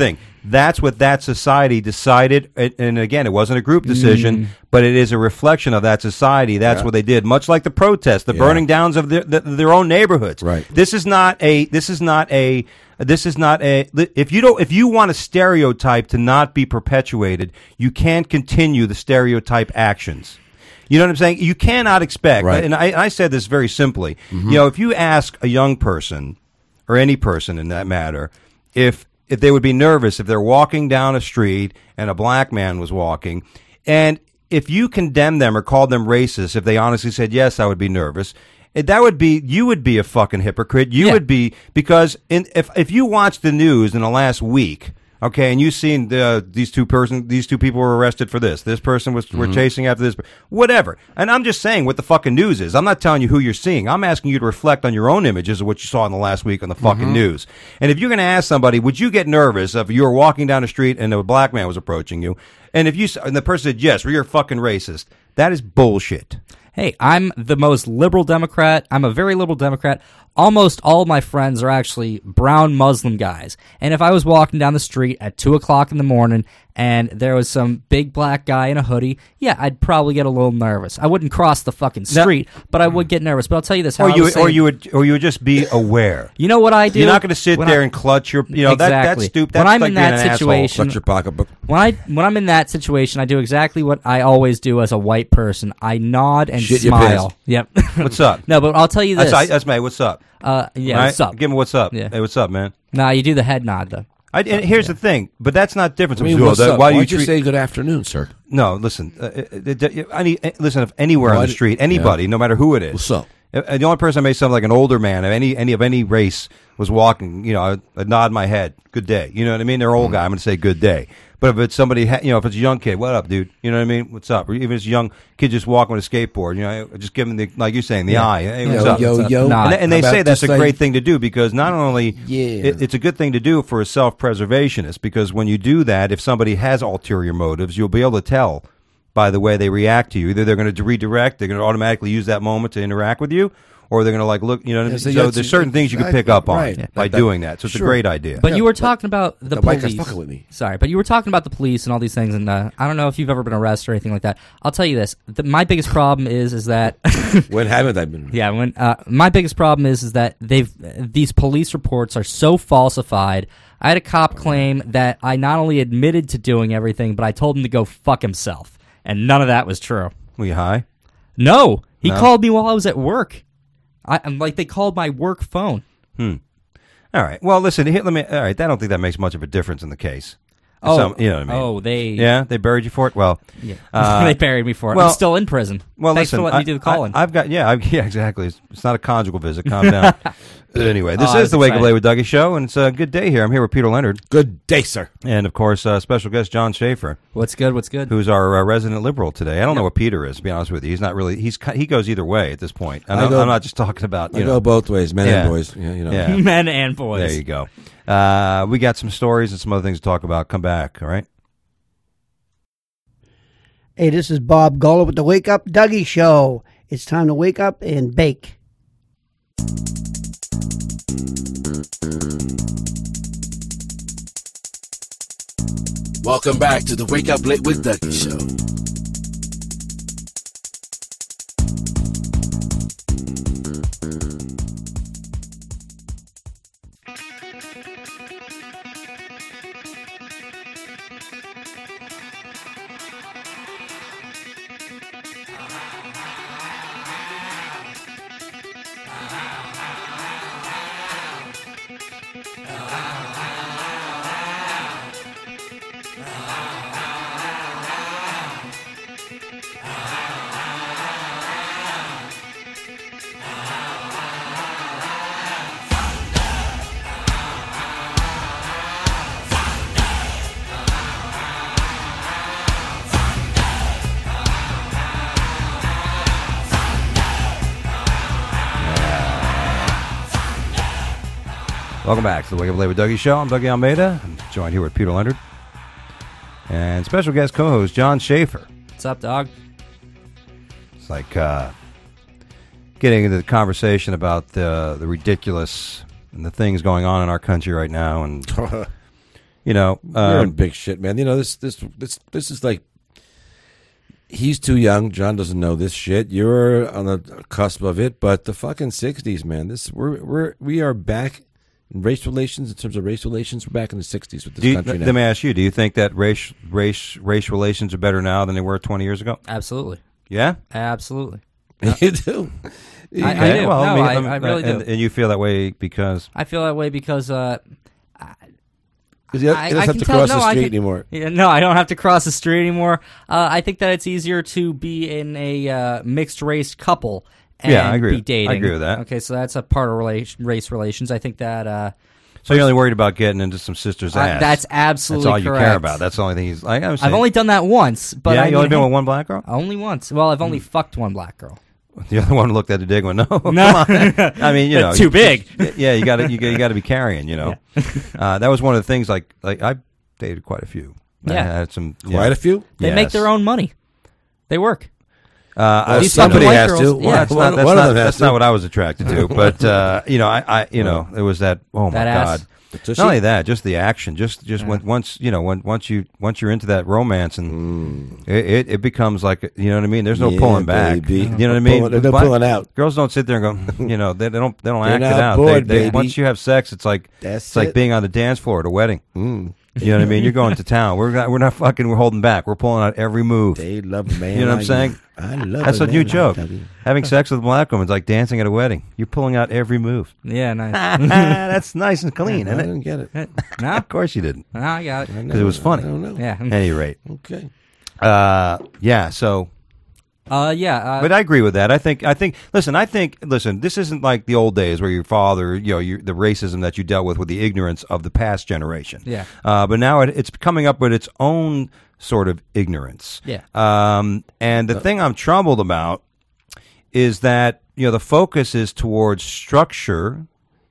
That's what that society decided. And, and again, it wasn't a group decision, Mm. but it is a reflection of that society. That's Yeah. what they did. Much like the protests, the Yeah. burning downs of their, the, their own neighborhoods. Right. This is not a. This is not a. This is not a. If you don't, if you want a stereotype to not be perpetuated, you can't continue the stereotype actions. You know what I'm saying? You cannot expect. Right. And I, I said this very simply. Mm-hmm. You know, if you ask a young person or any person in that matter, if if they would be nervous if they're walking down a street and a black man was walking, and if you condemned them or called them racist, if they honestly said yes, I would be nervous. eh, That would be you would be a fucking hypocrite. You Yeah. would be because in, if if you watch the news in the last week, okay, and you've seen the, these two person these two people were arrested for this. This person was were chasing after this, whatever. And I'm just saying what the fucking news is. I'm not telling you who you're seeing. I'm asking you to reflect on your own images of what you saw in the last week on the fucking news. And if you're going to ask somebody, would you get nervous if you were walking down the street and a black man was approaching you, and if you s- and the person said yes, well, you're a fucking racist? That is bullshit. Hey, I'm the most liberal Democrat. I'm a very liberal Democrat. Almost all of my friends are actually brown Muslim guys. And if I was walking down the street at two o'clock in the morning and there was some big black guy in a hoodie, yeah, I'd probably get a little nervous. I wouldn't cross the fucking No. street, but I would get nervous. But I'll tell you this. How Or I you was or saying- you would or you would just be aware. You know what I do? You're not going to sit When there I- and clutch your you know that Exactly. that's stupid. When That's I'm like in being that an asshole. situation- Clutch your pocketbook. When I when I'm in that situation, I do exactly what I always do as a white person. I nod and Shit your smile. pants. Yep. What's up? No, but I'll tell you this. That's, that's mate. What's up? uh, yeah, Right? what's up? Give me what's up. Yeah. Hey, what's up, man? Nah, you do the head nod though. I, and here's the thing, but that's not different. I mean, Well, what's that- up? Why Why do you don't you treat? say good afternoon, sir? No, listen. Uh, uh, uh, any, uh, listen. If anywhere on Why the do- street, anybody, no matter who it is. What's up? Uh, the only person I may sound like an older man of any any of any race was walking. You know, I'd, I'd nod my head. Good day. You know what I mean? They're an old Mm. guy. I'm going to say good day. But if it's somebody, ha- you know, if it's a young kid, what up, dude? You know what I mean? What's up? Or even if it's a young kid just walking with a skateboard, you know, just give him the like you're saying the eye. Hey, what's Yo, up? yo, yo. Nah. And, and they How say about that's a just great say- thing to do because not only Yeah. it, it's a good thing to do for a self-preservationist because when you do that, if somebody has ulterior motives, you'll be able to tell by the way they react to you. Either they're going to redirect, they're going to automatically use that moment to interact with you, or they're going to like look. You know, what I mean? Yeah, so so that's- there's certain things you can pick up on right. by That- that- doing that. So it's sure. a great idea. But Yeah, you were but- talking about the, the white guy's police. fucking with me. Sorry, but you were talking about the police and all these things, and uh, I don't know if you've ever been arrested or anything like that. I'll tell you this: the, my biggest problem is is that When haven't I been? yeah, when uh, my biggest problem is is that they've these police reports are so falsified. I had a cop claim that I not only admitted to doing everything, but I told him to go fuck himself, and none of that was true. Were you high? No, he No? called me while I was at work. I, I'm like they called my work phone. All right. Well, listen. Here, let me. All right. I don't think that makes much of a difference in the case. Oh, Some- you know what I mean? Oh, they Yeah, they buried you for it. Well, yeah. Uh, they buried me for it. well- I'm still in prison. well. Thanks listen, for letting I, me do the calling. I, have got yeah, I, yeah, exactly. It's, it's not a conjugal visit. Calm down. Anyway, this Oh, I is was the Wake Up excited. Late with Dougie show, and it's a good day here. I'm here with Peter Leonard, Good day, sir. and of course, uh, special guest John Schaefer, What's good? What's good? who's our uh, resident liberal today. I don't know what Peter is, to be honest with you. He's not really. He's ki- he goes either way at this point. And I I'm, go- I'm not just talking about I you go know. both ways, men Yeah. and boys. Yeah, you know. Yeah. Men and boys. There you go. Uh, we got some stories and some other things to talk about. Come back, all right? Hey, this is Bob Gola with the Wake Up Dougie Show. It's time to wake up and bake. Welcome back to the Wake Up Late with Dougie Show. Welcome back to the Wake Up Late with Dougie show. I'm Dougie Almeida. I'm joined here with Peter Leonard and special guest co-host John Schaefer. What's up, dog? It's like uh, getting into the conversation about the the ridiculous and the things going on in our country right now, and You know, You're in um, big shit, man. You know this this this this is like he's too young. John doesn't know this shit. You're on the cusp of it, but the fucking sixties, man. This we're we're we are back in race relations in terms of race relations. We're back in the sixties with this do you, country now. let me ask you: do you think that race race race relations are better now than they were twenty years ago? Absolutely. Yeah, absolutely. You do. I, I do. Well, no, mean, I, um, I really and, do. And you feel that way because I feel that way because uh, You don't I, you don't I have can to tell, cross no, the I street can- anymore. Yeah, no, I don't have to cross the street anymore. Uh, I think that it's easier to be in a uh, mixed race couple and Yeah, I agree. be dating. I agree with that. Okay, so that's a part of relation, race relations. I think that uh, so you're only worried about getting into some sister's uh, ass. that's absolutely That's all you correct. care about. That's the only thing he's like. I'm saying. I've only done that once, but yeah, I you only mean, been hey, with one black girl. only once. Well, I've only fucked one black girl. The other one looked at the dig and went, no, come No. on. I mean, you know, Too you- big. Yeah, you got to you got to be carrying. You know, uh, that was one of the things. Like, like I dated quite a few. I Yeah. had some Quite a few. They Yes. make their own money. They work. Uh, Well, I- somebody white has girls- to. yeah. Well, that's One- not, that's one not, of them has that's to. not what I was attracted to. But uh, you know, I, I, you know, it was that. Oh my That ass. God! So Not she- only that, just the action. Just, just Yeah. when, once you know, when, once you, once you're into that romance, and Mm. it, it, it becomes like, you know what I mean. There's no Yeah, pulling back. baby. You know what I No mean. pulling- there's no Black- pulling out. Girls don't sit there and go, you know, they, they don't, they don't They're act it not out. bored, they, they, baby. once you have sex, it's like, That's it's like it. being on the dance floor at a wedding. Mm. You know what I mean? You're going to town. We're not, we're not fucking. We're holding back. We're pulling out every move. They love a man. You know what I'm like saying? I love That's a a man new like joke. Dougie. Having sex with a black woman is like dancing at a wedding. You're pulling out every move. Yeah, nice. That's nice and clean, I isn't it? didn't get it. no, Of course you didn't, no, I got it. because it was funny. I don't know. Yeah. At any rate, Okay. uh, yeah. So, Uh, yeah. Uh, but I agree with that. I think, I think. Listen, I think. Listen, this isn't like the old days where your father, you know, your, the racism that you dealt with with the ignorance of the past generation. Yeah. Uh, but now it, it's coming up with its own sort of ignorance. Yeah. Um, and the thing I'm troubled about is that you know the focus is towards structure,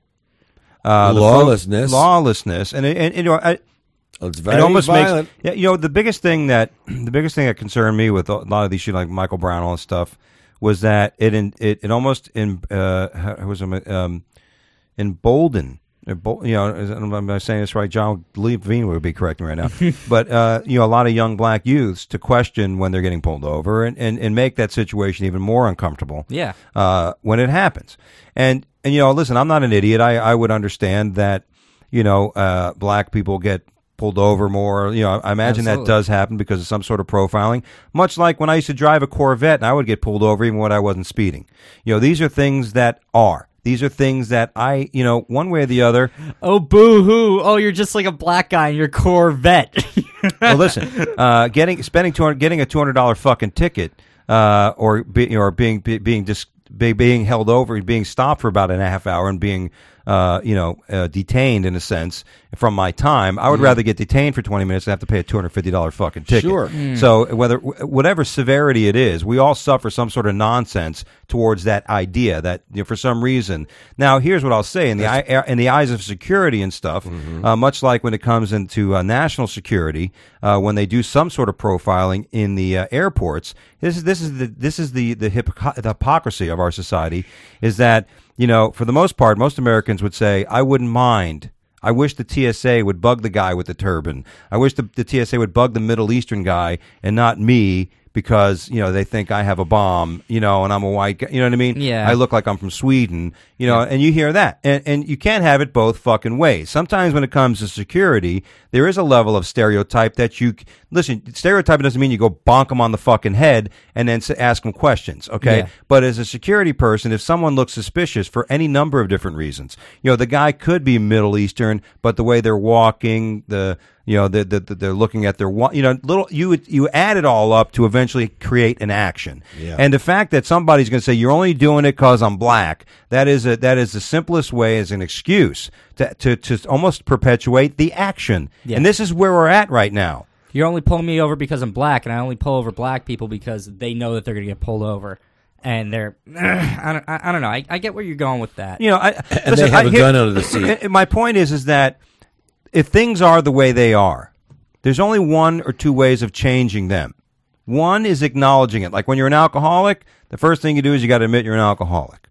uh, the fo- Lawlessness. lawlessness, and, and, and you know. I, Well, it's it very almost violent. makes yeah. You know, the biggest thing that the biggest thing that concerned me with a lot of these shit like Michael Brown and all this stuff was that it in, it it almost in uh how was it, um emboldened. embo- You know, is- am I saying this right? John Levine would be correcting right now, but uh, you know, a lot of young black youths to question when they're getting pulled over and, and, and make that situation even more uncomfortable. Yeah. uh, when it happens, and and you know, listen, I'm not an idiot. I I would understand that you know uh, black people get pulled over more. You know, I imagine Absolutely. that does happen because of some sort of profiling. Much like when I used to drive a Corvette and I would get pulled over even when I wasn't speeding. You know, these are things that are. These are things that I, you know, one way or the other. Oh, boo hoo! Oh, you're just like a black guy in your Corvette. Well, listen, uh, getting spending two hundred, getting a two hundred dollar fucking ticket, uh, or be, or being be, being dis, be, being held over, being stopped for about a half hour, and being uh, you know, uh, detained in a sense from my time. I would Mm. rather get detained for twenty minutes than have to pay a two hundred fifty dollars fucking ticket. Sure. So whether whatever severity it is, we all suffer some sort of nonsense towards that idea that you know, for some reason. Now, here's what I'll say in the eye, in the eyes of security and stuff, Mm-hmm. uh, much like when it comes into uh, national security, uh, when they do some sort of profiling in the uh, airports, this is this is the this is the the, hypoc- the hypocrisy of our society is that you know for the most part, most Americans would say, I wouldn't mind. I wish the T S A would bug the guy with the turban. I wish the, the T S A would bug the Middle Eastern guy and not me because, you know, they think I have a bomb, you know, and I'm a white guy. You know what I mean? Yeah. I look like I'm from Sweden, you know, and you hear that. And, and you can't have it both fucking ways. Sometimes when it comes to security, there is a level of stereotype that you, listen, stereotyping doesn't mean you go bonk them on the fucking head and then s- ask them questions, okay? Yeah. But as a security person, if someone looks suspicious for any number of different reasons, you know, the guy could be Middle Eastern, but the way they're walking, the, you know, the, the, the, they're looking at their, wa- you know, little, you would, you add it all up to eventually create an action. Yeah. And the fact that somebody's going to say, you're only doing it because I'm black, that is a, that is the simplest way as an excuse to, to, to almost perpetuate the action. Yeah. And this is where we're at right now. You're only pulling me over because I'm black, and I only pull over black people because they know that they're going to get pulled over. And they're, I don't, I, I don't know. I, I get where you're going with that. You know, I, And listen, they have I a hear- gun under the seat. My point is, is that if things are the way they are, there's only one or two ways of changing them. One is acknowledging it. Like when you're an alcoholic, the first thing you do is you got to admit you're an alcoholic.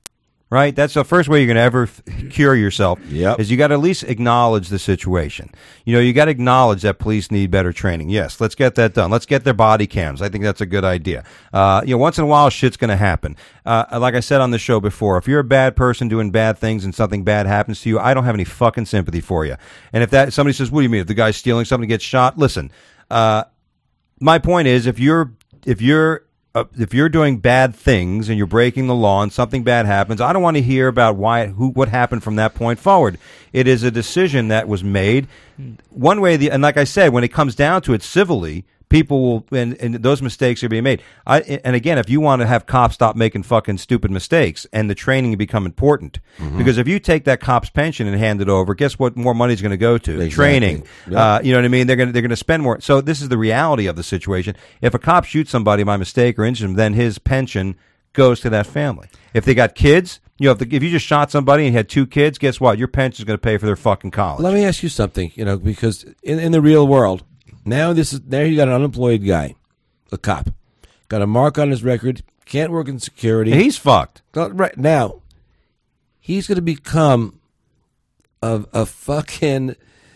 right? That's the first way you're going to ever f- cure yourself. Yep. Is you got to at least acknowledge the situation. You know, you got to acknowledge that police need better training. Yes, let's get that done. Let's get their body cams. I think that's a good idea. Uh, you know, once in a while, shit's going to happen. Uh, like I said on the show before, if you're a bad person doing bad things and something bad happens to you, I don't have any fucking sympathy for you. And if that somebody says, "What do you mean?" If the guy's stealing something gets shot, listen. Uh, my point is, if you're if you're Uh, if you're doing bad things and you're breaking the law and something bad happens, I don't want to hear about why, who, what happened from that point forward. It is a decision that was made one way. The, and like I said, when it comes down to it civilly, people will, and, and those mistakes are being made. I, and again, if you want to have cops stop making fucking stupid mistakes and the training become important, mm-hmm. because if you take that cop's pension and hand it over, guess what? More money is going to go to exactly. training. Yep. Uh, you know what I mean? They're going to they're going to spend more. So this is the reality of the situation. If a cop shoots somebody by mistake or injures him, then his pension goes to that family. If they got kids, you know, if, the, if you just shot somebody and you had two kids, guess what? Your pension is going to pay for their fucking college. Let me ask you something. You know, because in in the real world. Now this is now you got an unemployed guy, a cop, got a mark on his record, can't work in security. He's fucked. Right now, he's going to become a a fucking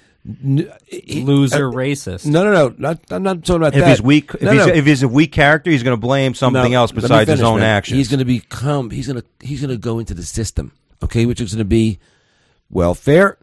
loser uh, racist. No, no, no. Not, I'm not talking about if that. He's weak, if, no, he's, no. if he's a weak character, he's going to blame something no, else besides his own man. actions. He's going to become. He's going to. He's going to go into the system. Okay, which is going to be welfare.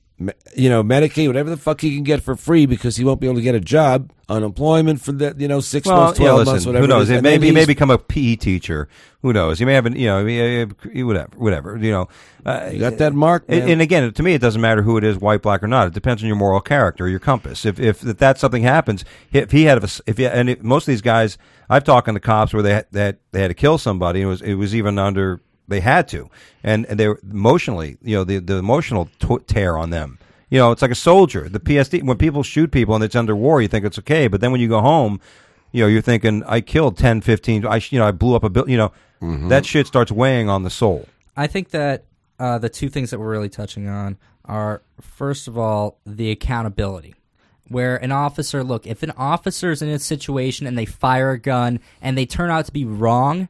You know, Medicaid, whatever the fuck he can get for free because he won't be able to get a job, unemployment for the you know six well, months, twelve yeah, listen, months, whatever. Who knows? It It is. may, And he then may he's- become a P E teacher. Who knows? He may have, an, you know, he- whatever, whatever. You know, uh, You got that mark, and, man. and again, to me, it doesn't matter who it is, white, black, or not. It depends on your moral character, your compass. If if, if that something happens, if he had, a, if he, and it, most of these guys, I've talked to the cops where they had, that they had to kill somebody. And it was it was even under they had to, and, and they were emotionally, you know, the the emotional t- tear on them. You know, it's like a soldier. The P S D, when people shoot people and it's under war, you think it's okay. But then when you go home, you know, you're thinking, I killed ten, fifteen, I, you know, I blew up a bill. You know, mm-hmm. that shit starts weighing on the soul. I think that uh, the two things that we're really touching on are, first of all, the accountability. Where an officer, look, if an officer is in a situation and they fire a gun and they turn out to be wrong,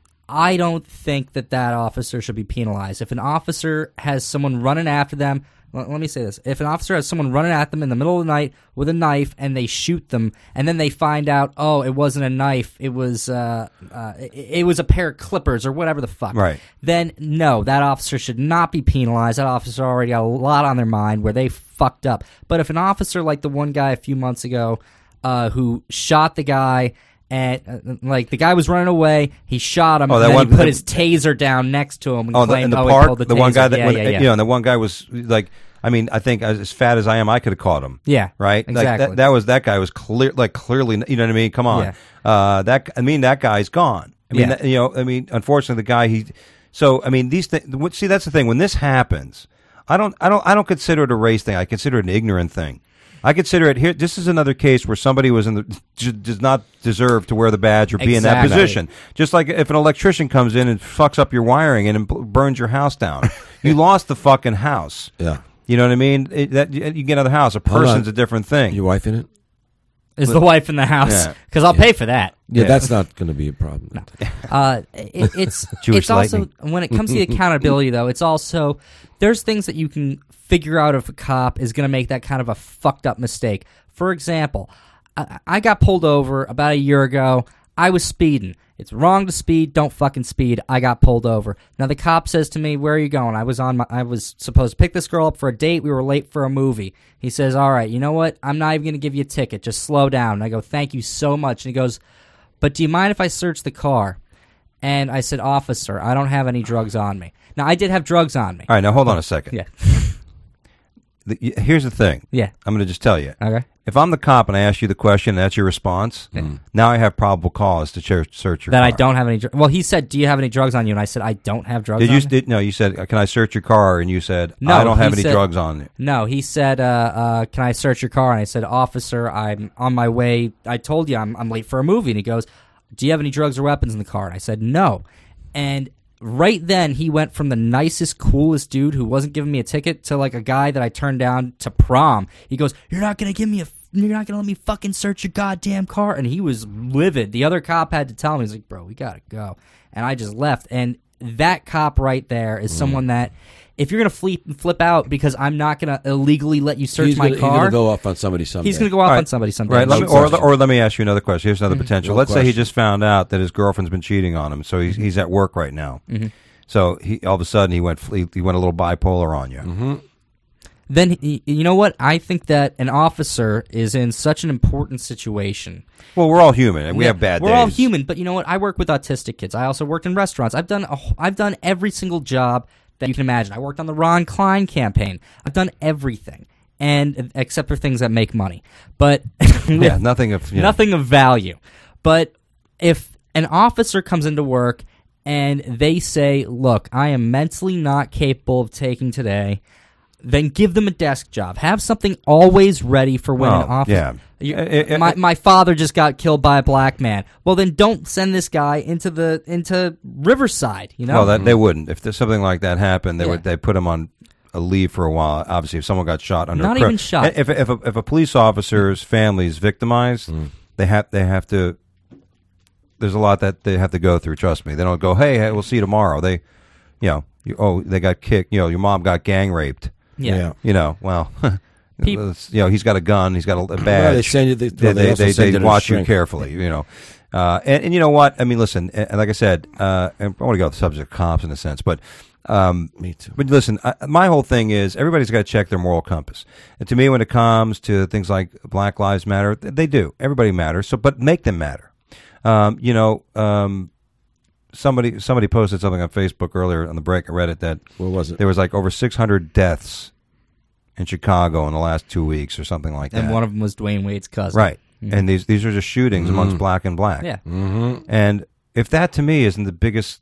I don't think that that officer should be penalized. If an officer has someone running after them, let me say this. If an officer has someone running at them in the middle of the night with a knife and they shoot them and then they find out, oh, it wasn't a knife, it was uh, uh, it, it was a pair of clippers or whatever the fuck, right. then no, that officer should not be penalized. That officer already got a lot on their mind where they fucked up. But if an officer like the one guy a few months ago uh, who shot the guy and uh, like the guy was running away, he shot him, oh, and that then one, he put the, his taser down next to him and oh, the, claimed, in the oh, park, he pulled the, the taser. one guy that, yeah, when, yeah, yeah. you know, the one guy was like, I mean, I think as, as fat as I am, I could have caught him. Yeah, right. exactly. Like that, that was that guy was clear, like clearly, you know what I mean? Come on, Yeah. uh, that I mean, that guy's gone. I mean, Yeah. that, you know, I mean, unfortunately, the guy he. So I mean, these things. See, that's the thing. When this happens, I don't, I don't, I don't consider it a race thing. I consider it an ignorant thing. I consider it here. This is another case where somebody was in the does not deserve to wear the badge or be in that Exactly. position. Just like if an electrician comes in and fucks up your wiring and burns your house down, you lost the fucking house. Yeah. You know what I mean? It, that you get another house. A Hold person's on. a different thing. Your wife in it? Is the wife in the house? Yeah. Because I'll pay for that. Yeah, Yeah. that's not going to be a problem. Uh, it, it's Jewish it's also lightning. when it comes to the accountability, though, it's also there's things that you can figure out if a cop is going to make that kind of a fucked up mistake. For example, I, I got pulled over about a year ago. I was speeding. It's wrong to speed. Don't fucking speed. I got pulled over. Now the cop says to me, "Where are you going?" I was on. My, I was supposed to pick this girl up for a date. We were late for a movie. He says, "All right, you know what? I'm not even going to give you a ticket. Just slow down." And I go, "Thank you so much." And he goes, "But do you mind if I search the car?" And I said, "Officer, I don't have any drugs on me." Now I did have drugs on me. All right, now hold on a second. Yeah. The, y- here's the thing. Yeah. I'm going to just tell you. Okay. If I'm the cop and I ask you the question and that's your response, now I have probable cause to cher- search your That car. I don't have any. Dr- well, he said, "Do you have any drugs on you?" And I said, "I don't have drugs." Did on you? me. Did, no, you said, "Can I search your car?" And you said, No, "I don't have he any said- drugs on you." No, he said, uh, uh, "Can I search your car?" And I said, "Officer, I'm on my way. I told you I'm I'm late for a movie." And he goes, "Do you have any drugs or weapons in the car?" And I said, "No." And right then, he went from the nicest, coolest dude who wasn't giving me a ticket to like a guy that I turned down to prom. He goes, "You're not gonna give me a, you're not gonna let me fucking search your goddamn car." And he was livid. The other cop had to tell him, he's like, "Bro, we gotta go." And I just left. And that cop right there is someone that, if you're going to flip, flip out because I'm not going to illegally let you search he's my gonna, car, He's going to go off on somebody someday. he's going to go off Right. on somebody someday. Right. Let me, No or, question. or let me ask you another question. Here's another potential. No Let's say he question. just found out that his girlfriend's been cheating on him, so he's he's at work right now. Mm-hmm. So he all of a sudden he went he, he went a little bipolar on you. Mm-hmm. Then, y- you know what? I think that an officer is in such an important situation. Well, we're all human and we Yeah, have bad We're days. all human, but you know what? I work with autistic kids. I also worked in restaurants. I've done a, wh- I've done every single job that you can imagine. I worked on the Ron Klein campaign. I've done everything, and except for things that make money. But Yeah, nothing of you know. nothing of value. But if an officer comes into work and they say, "Look, I am mentally not capable of taking today," then give them a desk job. Have something always ready for when Oh, an officer. yeah. You- Uh, uh, my my father just got killed by a black man. Well, then don't send this guy into the into Riverside. You know. Well, that, they wouldn't. If there's something like that happened, they Yeah. would they put him on a leave for a while. Obviously, if someone got shot under Not a cri- even shot. If if a, if a police officer's family is victimized, they have they have to. There's a lot that they have to go through. Trust me. They don't go, hey, hey we'll see you tomorrow. They, you know, you, oh, they got kicked. You know, your mom got gang raped. yeah. Yeah. You know, well. Peop- you know, he's got a gun. He's got a, a badge. Well, they send you the- they, well, they they, also they, send they you to watch you shrink. carefully. You know, uh, and, and you know what? I mean, listen. And and like I said, uh, and I want to go off the subject of cops in a sense, but um, Me too. But listen, I, my whole thing is everybody's got to check their moral compass. And to me, when it comes to things like Black Lives Matter, th- they do. Everybody matters. So, but make them matter. Um, you know, um, somebody somebody posted something on Facebook earlier on the break. I read it that What was it? there was like over six hundred deaths in Chicago in the last two weeks or something like that. And one of them was Dwayne Wade's cousin. Right. And these these are just shootings amongst black and black. Yeah. Mm-hmm. And if that to me isn't the biggest,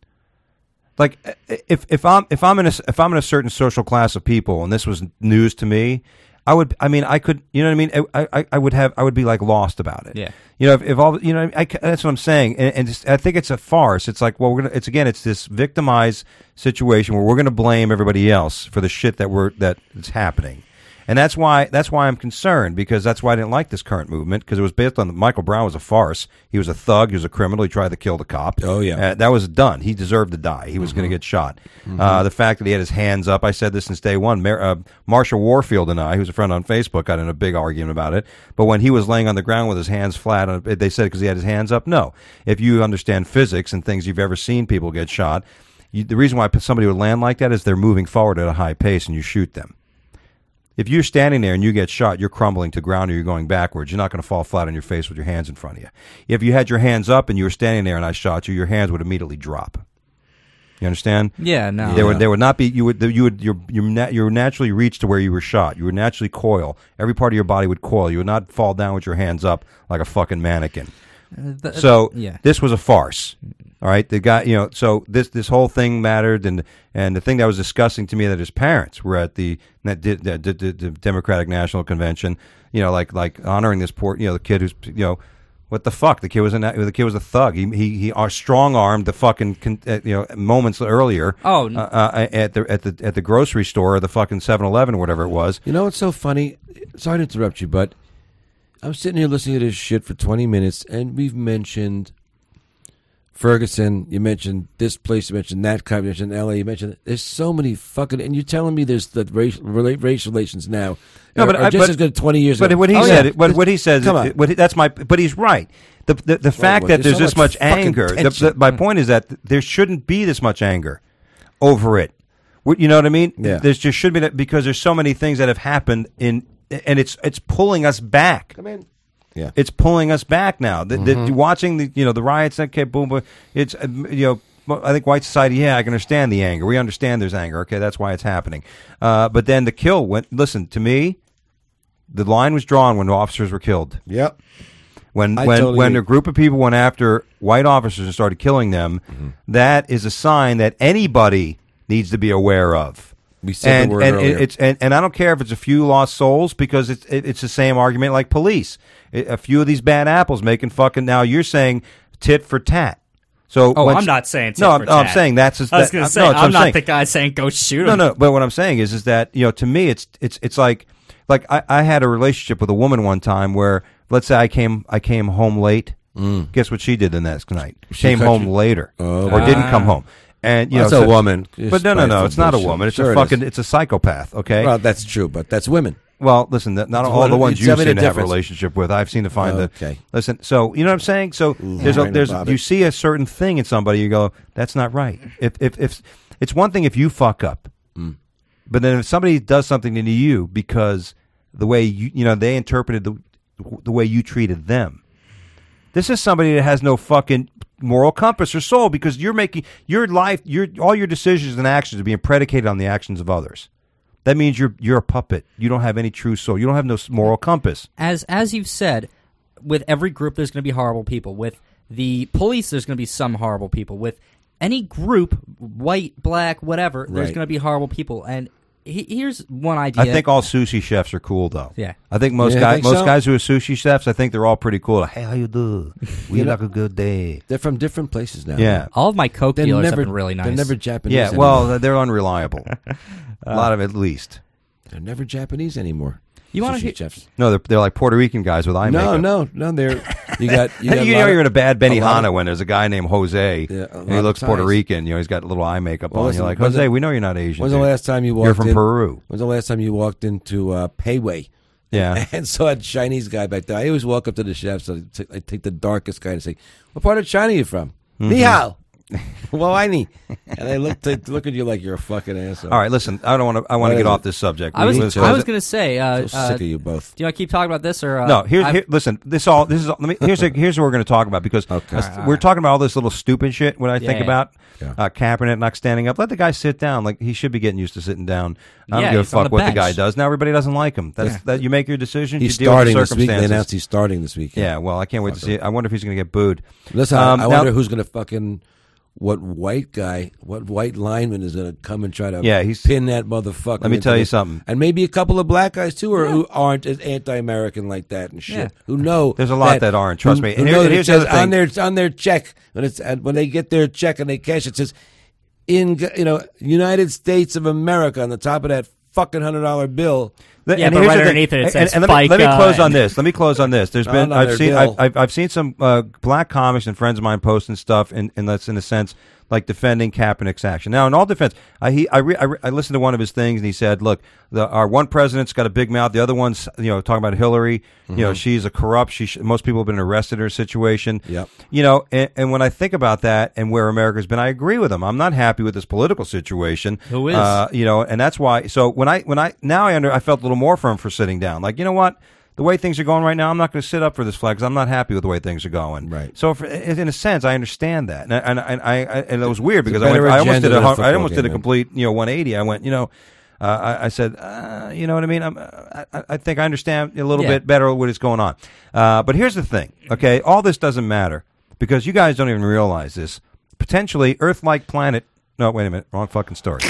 like if if I'm if I'm in a if I'm in a certain social class of people and this was news to me, I would I mean I could you know what I mean I I, I would have I would be like lost about it. Yeah. You know if, if all you know I, that's what I'm saying and, and just, I think it's a farce. It's like well we're gonna it's again it's this victimized situation where we're gonna blame everybody else for the shit that we're that is happening. And that's why that's why I'm concerned because that's why I didn't like this current movement because it was based on the, Michael Brown was a farce. He was a thug. He was a criminal. He tried to kill the cop. Oh, yeah. Uh, that was done. He deserved to die. He was Mm-hmm. going to get shot. Uh, the fact that he had his hands up. I said this since day one. Mar- uh, Marsha Warfield and I, who's a friend on Facebook, got in a big argument about it. But when he was laying on the ground with his hands flat, on, they said because he had his hands up. No. If you understand physics and things you've ever seen people get shot, you, the reason why somebody would land like that is they're moving forward at a high pace and you shoot them. If you're standing there and you get shot, you're crumbling to ground or you're going backwards. You're not going to fall flat on your face with your hands in front of you. If you had your hands up and you were standing there and I shot you, your hands would immediately drop. You understand? Yeah, no. There would there would not be you would you would your your na- you would naturally reach to where you were shot. You would naturally coil. Every part of your body would coil. You would not fall down with your hands up like a fucking mannequin. Uh, th- So yeah. this was a farce. All right, the guy, you know, so this this whole thing mattered, and and the thing that was disgusting to me that his parents were at the that did the, the, the Democratic National Convention, you know, like like honoring this poor, you know, the kid who's, you know, what the fuck, the kid was an, the kid was a thug. He he he uh, strong armed the fucking con, uh, you know moments earlier. Oh, uh, uh, at the at the at the grocery store or the fucking seven eleven or whatever it was. You know what's so funny? Sorry to interrupt you, but I'm sitting here listening to this shit for twenty minutes, and we've mentioned Ferguson, you mentioned this place, you mentioned that kind, you mentioned L A, you mentioned there's so many fucking, and you're telling me there's the race, race relations now. No, are, but are I- just but- as good twenty years But ago. what he Oh, said, yeah. what, what he says, Come on. what he, that's my. But he's right. The the, the fact what- that there's there's so this much much fucking anger. The, tension. the, my point is that there shouldn't be this much anger over it. What- You know what I mean? Yeah. There's just should be that because there's so many things that have happened in, and it's it's pulling us back. Come in. Yeah. It's pulling us back now. The, Mm-hmm. the, watching the you know the riots that kept boom boom. It's uh, you know. well, I think white society, yeah, I can understand the anger. We understand there's anger. Okay, that's why it's happening. Uh, but then the kill went. Listen to me. The line was drawn when officers were killed. Yep. When I when totally when agree. a group of people went after white officers and started killing them, Mm-hmm. that is a sign that anybody needs to be aware of. We said and, the word and earlier. it's and, and I don't care if it's a few lost souls because it's it, it's the same argument like police. It, a few of these bad apples making fucking. Now you're saying tit for tat. So Oh, when- I'm not saying tit no. for I'm, no, I'm tat. saying that's. Just, I was that- going uh, to say, no, that's what I'm not saying. the guy saying go shoot him. No, no. But what I'm saying is, is that you know, to me, it's it's it's like like I, I had a relationship with a woman one time where let's say I came I came home late. Guess what she did the next night? She Came cut home you- later, Oh, or wow. didn't come home. And you That's know, a so- woman. But no, no, no, it's not a Bullshit. woman. It's Sure a it fucking, is. it's a psychopath. Okay. Well, that's true, but that's women. Well, listen, that- not It's all one- the ones you you tell me seem the to have a difference. relationship with. I've seen to find Okay. the. Listen, so you know what I'm saying. So there's a, Right there's about you it. see a certain thing in somebody, you go, that's not right. If if if it's one thing if you fuck up, Mm. but then if somebody does something to you because the way you you know they interpreted the the way you treated them, this is somebody that has no fucking moral compass or soul because you're making your life, your all your decisions and actions are being predicated on the actions of others. That means you're you're a puppet. You don't have any true soul. You don't have no moral compass. As as you've said, with every group, there's going to be horrible people. With the police, there's going to be some horrible people. With any group, white, black, whatever, there's Right. going to be horrible people. And he, here's one idea. I think all sushi chefs are cool, though. Yeah. I think most Yeah, guys, think most so? guys who are sushi chefs, I think they're all pretty cool. Hey, how you do? We You know- like a good day. They're from different places now. Yeah. all of my Coke They're dealers never have been really nice. They're never Japanese. Yeah. anymore. Well, they're unreliable. a lot of it, at least. they're never Japanese anymore. You wanna Sushi hear- chefs? No, they're, they're like Puerto Rican guys with eye No, makeup. no, no. They're you got you, got You, a know lot you're of- in a bad a lot Benihana of- when there's a guy named Jose, Yeah, a and lot he of looks Puerto ties. Rican. You know, he's got a little eye makeup Well, on. listen, You're like, when's Jose, the- we know you're not Asian. When's the dude. last time you walked You're from in, Peru. When's the last time you walked into uh, Payway? Yeah. And saw a Chinese guy back there. I always walk up to the chefs. I take, I take the darkest guy and say, "What part of China are you from?" Mm-hmm. Ni hao. Well, I need. And they look they look at you like you're a fucking asshole. All right, listen. I don't want to. I want to get Whatever. off this subject. I was Let's- I was going to say. Uh, So uh, sick of you both. do you want to keep talking about this or uh, No, here's I've- here, listen. This all this is let me here's a, here's what we're going to talk about because Okay. us- All right, all we're right. talking about all this little stupid shit. When I Yeah, think yeah. about Yeah. uh, Kaepernick not standing up, let the guy sit down. Like he should be getting used to sitting down. I don't Yeah, give a he's on fuck the what the bench. guy does. Now everybody doesn't like him. That's Yeah. that you make your decisions. He's you deal starting with the this week. They circumstances. announced he's starting this week. Yeah, well, I can't wait to see it. I wonder if he's going to get booed. Listen, Um, I, I now- wonder who's going to fucking what white guy, what white lineman is going to come and try to Yeah, he's- pin that motherfucker. Let me into tell you this. something. And maybe a couple of black guys too, or who aren't as anti-American like that and shit. Yeah. Who know There's a lot that aren't, trust who- me. Who And here- know that here's it the says other thing. on their on their check when it's and when they get their check and they cash it says in you know United States of America on the top of that fucking hundred dollar bill. The- Yeah, and but here's right the thing- underneath it, it and- says and let me, let me FICA close on and- this. Let me close on this. There's Not been on I've their seen bill. I've, I've I've seen some uh, black comics and friends of mine posting stuff, and and that's in a sense like defending Kaepernick's action. Now, in all defense, I he I, re, I, re, I listened to one of his things, and he said, "Look, the, our one president's got a big mouth. The other one's you know talking about Hillary. You know, she's a corrupt. She sh- most people have been arrested in her situation. Yep. You know, and, and when I think about that and where America's been, I agree with him. I'm not happy with this political situation. Who is? Uh, you know, and that's why. So when I when I now I under I felt a little more for him for sitting down. Like, you know what? The way things are going right now, I'm not going to sit up for this flag because I'm not happy with the way things are going. Right. So, for, in a sense, I understand that, and I, and, I, and, I, and it was weird It's a because I, went, better I almost agenda did a than a hun- I football almost did a game, man. complete you know one eighty. I went, you know, uh, I, I said, uh, you know what I mean? I'm, I, I think I understand a little Yeah. bit better what is going on. Uh, but here's the thing, okay? All this doesn't matter because you guys don't even realize this. Potentially, Earth-like planet. No, wait a minute, wrong fucking story.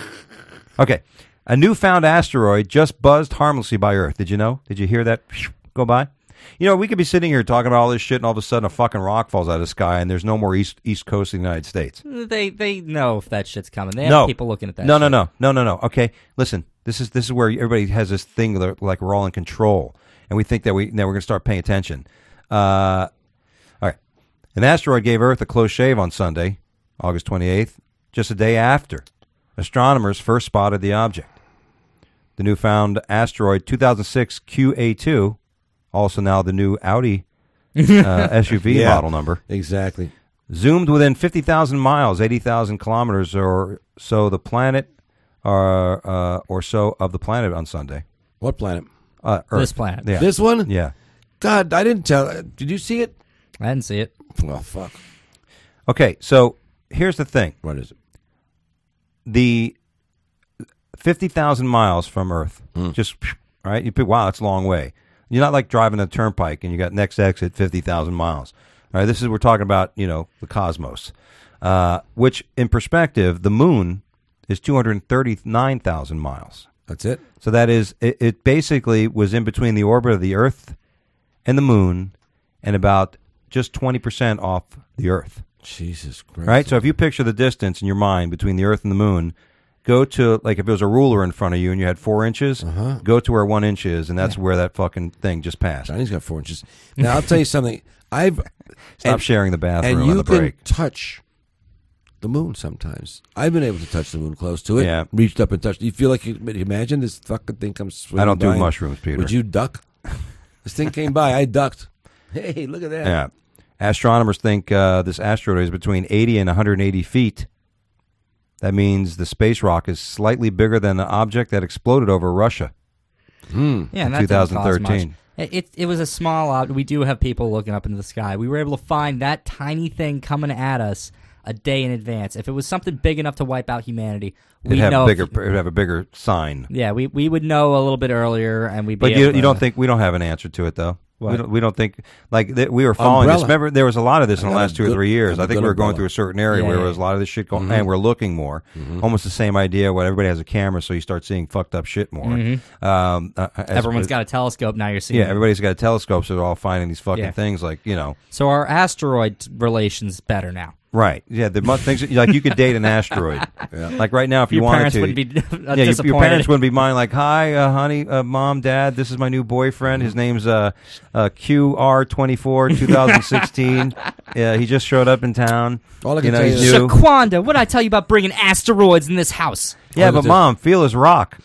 Okay, a newfound asteroid just buzzed harmlessly by Earth. Did you know? Did you hear that go by? You know, we could be sitting here talking about all this shit, and all of a sudden a fucking rock falls out of the sky, and there's no more east east coast of the United States. They they know if that shit's coming. They have No people looking at that. No, no, shit. no, no, no, no. Okay, listen. This is this is where everybody has this thing that, like we're all in control, and we think that we now we're going to start paying attention. Uh, all right, an asteroid gave Earth a close shave on Sunday, August twenty-eighth, just a day after astronomers first spotted the object. The newfound asteroid two thousand six Q A two, also now the new Audi uh, S U V Yeah. model number, Exactly. zoomed within fifty thousand miles, eighty thousand kilometers or so the planet or uh, or so of the planet on Sunday. What planet? Uh, Earth. This planet. Yeah. This one? Yeah. God, I didn't tell. Did you see it? I didn't see it. Well, fuck. Okay, so here's the thing. What is it? The fifty thousand miles from Earth, Mm. just, right? You pick, wow, that's a long way. You're not like driving a turnpike and you got next exit fifty thousand miles. All right, this is, we're talking about, you know, the cosmos, uh, which in perspective, the moon is two hundred thirty-nine thousand miles. That's it? So that is, it, it basically was in between the orbit of the Earth and the moon and about just twenty percent off the Earth. Jesus Christ. Right? So if you picture the distance in your mind between the Earth and the moon, go to, like if there was a ruler in front of you and you had four inches, Uh-huh. go to where one inch is, and that's where that fucking thing just passed. Johnny's got four inches. Now, I'll tell you something. I've Stop and- sharing the bathroom and on you the can break. touch the moon sometimes. I've been able to touch the moon close to it. Yeah. Reached up and touched. You feel like you imagine this fucking thing comes swimming I don't do by. mushrooms, Peter. Would you duck? This thing came by. I ducked. Hey, look at that. Yeah. Astronomers think uh, this asteroid is between eighty and one hundred eighty feet. That means the space rock is slightly bigger than the object that exploded over Russia. Hmm. Yeah, and in that doesn't cause twenty thirteen. much. It, it it was a small object. We do have people looking up into the sky. We were able to find that tiny thing coming at us a day in advance. If it was something big enough to wipe out humanity, we It'd have know. a bigger. if- It'd have a bigger sign. yeah, we we would know a little bit earlier, and we'd be. But able you, to, you don't think we don't have an answer to it though? We What? don't, we don't think like that we were following this. Umbrella. Remember, there was a lot of this in I the got last a two or good- three years. I I got a think good we were going umbrella. through a certain area Yeah, where yeah. there was a lot of this shit going, Mhm. and we're looking more. Mhm. Almost the same idea. What everybody has a camera, so you start seeing fucked up shit more. Mhm. Um, uh, as- Everyone's got a telescope now. You're seeing. yeah, it. everybody's got a telescope, so they're all finding these fucking Yeah. things. Like you know, So our asteroid relation's better now. right? Yeah, the mo- things that- like you could date an asteroid. Yeah. Like right now, if you Your wanted parents to, wouldn't be uh, yeah, your, disappointed. your parents wouldn't be mine. Like, hi, uh, honey, uh, mom, dad. This is my new boyfriend. His name's uh, uh, Q R twenty-four, twenty sixteen. Yeah, he just showed up in town. All I can you know, tell you he's is- new. Shaquanda, what did I tell you about bringing asteroids in this house? Yeah, All I but can mom, feel his rock.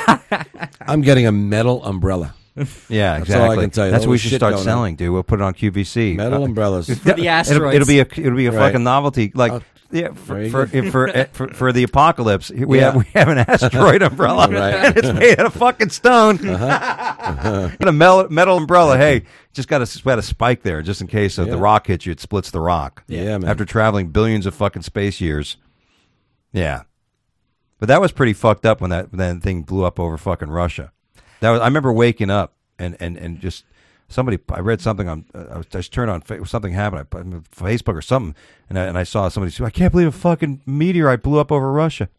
I'm getting a metal umbrella. Yeah, That's all I exactly. can tell you. That's All what we this should shit start going on. selling, dude. We'll put it on Q V C. Metal Uh, umbrellas. For the It'll, asteroids. it'll be a it'll be a Right. fucking novelty. Like Oh, yeah, there for you for, go. for, for, for for the apocalypse, we Yeah. have we have an asteroid umbrella, Right. and it's made out of fucking stone. Uh-huh. And a metal, metal umbrella. Hey, just got a got a spike there, just in case if Yeah. the rock hits you, it splits the rock. Yeah, man. After traveling billions of fucking space years. Yeah, but that was pretty fucked up when that when that thing blew up over fucking Russia. That was I remember waking up and and and just. Somebody, I read something on. Uh, I, was, I just turned on fa- something happened. I put on Facebook or something, and I, and I saw somebody say, "I can't believe a fucking meteorite blew up over Russia."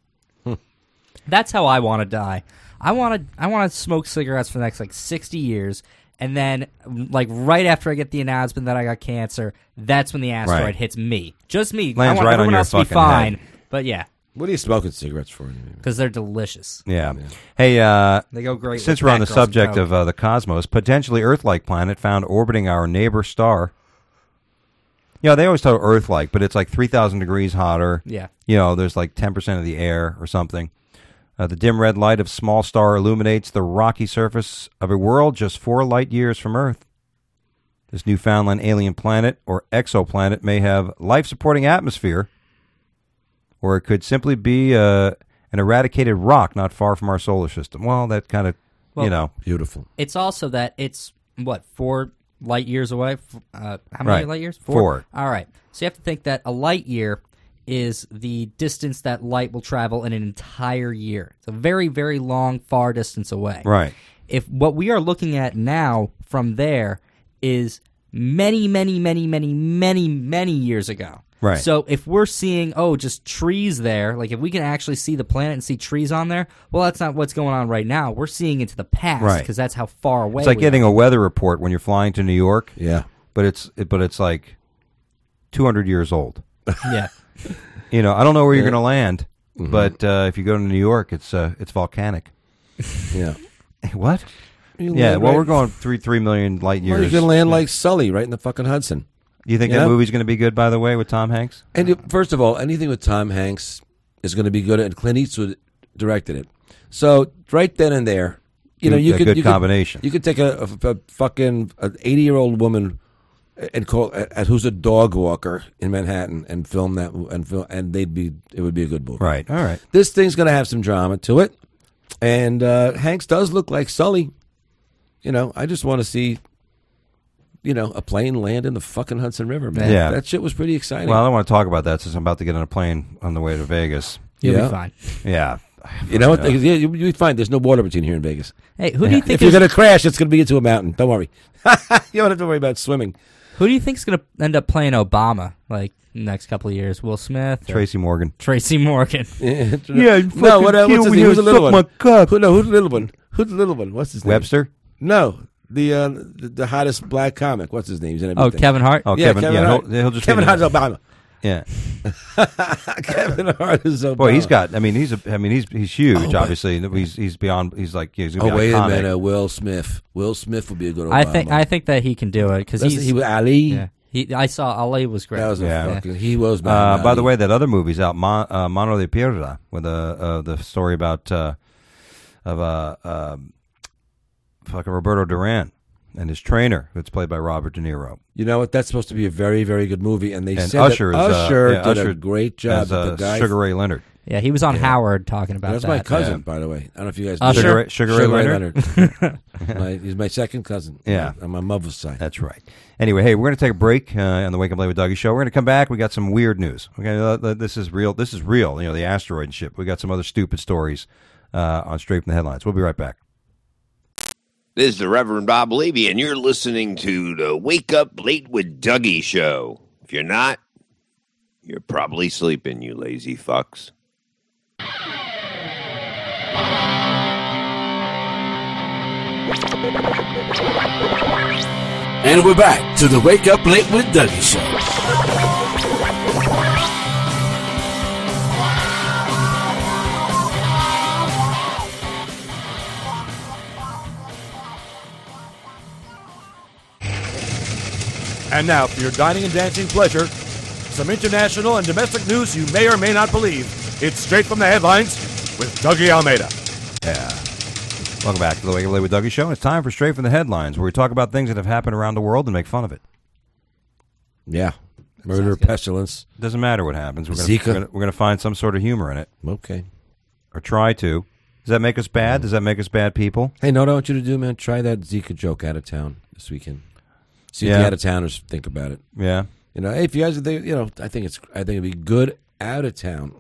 That's how I want to die. I want to. I want to smoke cigarettes for the next like sixty years, and then like right after I get the announcement that I got cancer, that's when the asteroid Right. hits me. Just me. Lands I want right on everyone your else to be fucking fine. head. But yeah, What are you smoking cigarettes for? anyway? because they're delicious. Yeah. Hey, uh, They go great. since with we're on the Fat Girls and subject Coke. of uh, the cosmos, potentially Earth-like planet found orbiting our neighbor star. You know, they always tell Earth-like, but it's like three thousand degrees hotter. Yeah. You know, there's like ten percent of the air or something. Uh, the dim red light of small star illuminates the rocky surface of a world just four light years from Earth. This Newfoundland alien planet or exoplanet may have life-supporting atmosphere, or it could simply be uh, an eradicated rock not far from our solar system. Well, that kind of, Well, you know. Beautiful. It's also that it's what four light years away. F- Uh, how many Right. light years? Four. All right. So you have to think that a light year is the distance that light will travel in an entire year. It's a very, very long, far distance away. Right. If what we are looking at now from there is many, many, many, many, many, many years ago. Right. So if we're seeing, oh, just trees there, like if we can actually see the planet and see trees on there, well, that's not what's going on right now. We're seeing into the past Right. because that's how far away It's like we getting are. a weather report when you're flying to New York, Yeah. but it's it, but it's like two hundred years old. Yeah. You know, I don't know where you're Yeah. going to land, Mhm. but uh, if you go to New York, it's uh, it's volcanic. Yeah. What? You Yeah, land well, right- we're going three three million light Well, years. you can land like Sully right in the fucking Hudson. You think Yeah. that movie's going to be good, by the way, with Tom Hanks? And it- first of all, anything with Tom Hanks is going to be good, and Clint Eastwood directed it. So right then and there, you know, Good- you a could good you could- combination. you could take a, a, a fucking eighty-year-old woman and call at, who's a dog walker in Manhattan and film that, and film, and they'd be it would be a good movie. Right. All right. This thing's going to have some drama to it, and uh, Hanks does look like Sully. You know, I just want to see, you know, a plane land in the fucking Hudson River, man. Yeah. That shit was pretty exciting. Well, I don't want to talk about that since I'm about to get on a plane on the way to Vegas. You'll Yeah. be fine. Yeah. you know what? Yeah. Yeah, you, you'll be fine. There's no water between here and Vegas. Hey, who do you think If you're is, going to crash, it's going to be into a mountain. Don't worry. You don't have to worry about swimming. who do you think's going to end up playing Obama like next couple of years? Will Smith, or Tracy Morgan. Tracy Morgan? Yeah. fucking No, what, uh, kill what's his me name? or Who's the little suck one? my cock. Who, no, who's the little one? Who's the little one? What's his name? Webster? No, the, uh, the the hottest black comic. What's his name? He's in Oh, everything. Kevin Hart. Oh, Yeah, Kevin. Kevin yeah, Hart. he'll, he'll just Kevin be Hart's the- Obama. Yeah. Kevin Hart is Obama. Boy, he's got. I mean, he's. A, I mean, he's he's huge. Oh, but- obviously, he's he's beyond. He's like. He's gonna Oh, be wait iconic. a minute. Will Smith. Will Smith would be a good Obama. I think I think that he can do it because That's- he's he was Ali. yeah. He, I saw Ali was great. That was a Yeah. fucking, he was. Uh, Muhammad by the Ali. way, that other movie's out, Ma, uh, Mano de Piedra, with a uh, the story about uh, of uh, uh, fucking Roberto Duran and his trainer, that's played by Robert De Niro. You know what? That's supposed to be a very, very good movie, and they And said Usher that is, uh, Usher yeah, did Usher a great job. as, but uh, the guy, Sugar Ray Leonard. Yeah, he was on Yeah. Howard talking about that's that. my cousin, Yeah. by the way. I don't know if you guys. Usher? know. Sugar Ray, Sugar Ray Sugar Ray Leonard? Leonard. my, he's my second cousin. Yeah. on my mother's side. That's right. Anyway, hey, we're going to take a break uh, on the Wake Up Late with Dougie show. We're going to come back. We got some weird news. Okay, uh, this is real. This is real. You know, the asteroid ship. We got some other stupid stories uh, on Straight from the Headlines. We'll be right back. This is the Reverend Bob Levy, and you're listening to the Wake Up Late with Dougie show. If you're not, you're probably sleeping, you lazy fucks. And we're back to the Wake Up Late with Dougie show. And now, for your dining and dancing pleasure, some international and domestic news you may or may not believe. It's Straight from the Headlines with Dougie Almeida. Yeah. Welcome back to the Wake Up Late with Dougie show. It's time for Straight from the Headlines, where we talk about things that have happened around the world and make fun of it. Yeah, murder, pestilence. Doesn't matter what happens. We're going Zika. to we're going to find some sort of humor in it, Okay. or try to. Does that make us bad? Does that make us bad people? Hey, no, what I want you to do, man, try that Zika joke out of town this weekend. See what Yeah. the out of towners think about it. Yeah. You know, hey, if you guys are there, you know, I think it's, I think it'd be good out of town.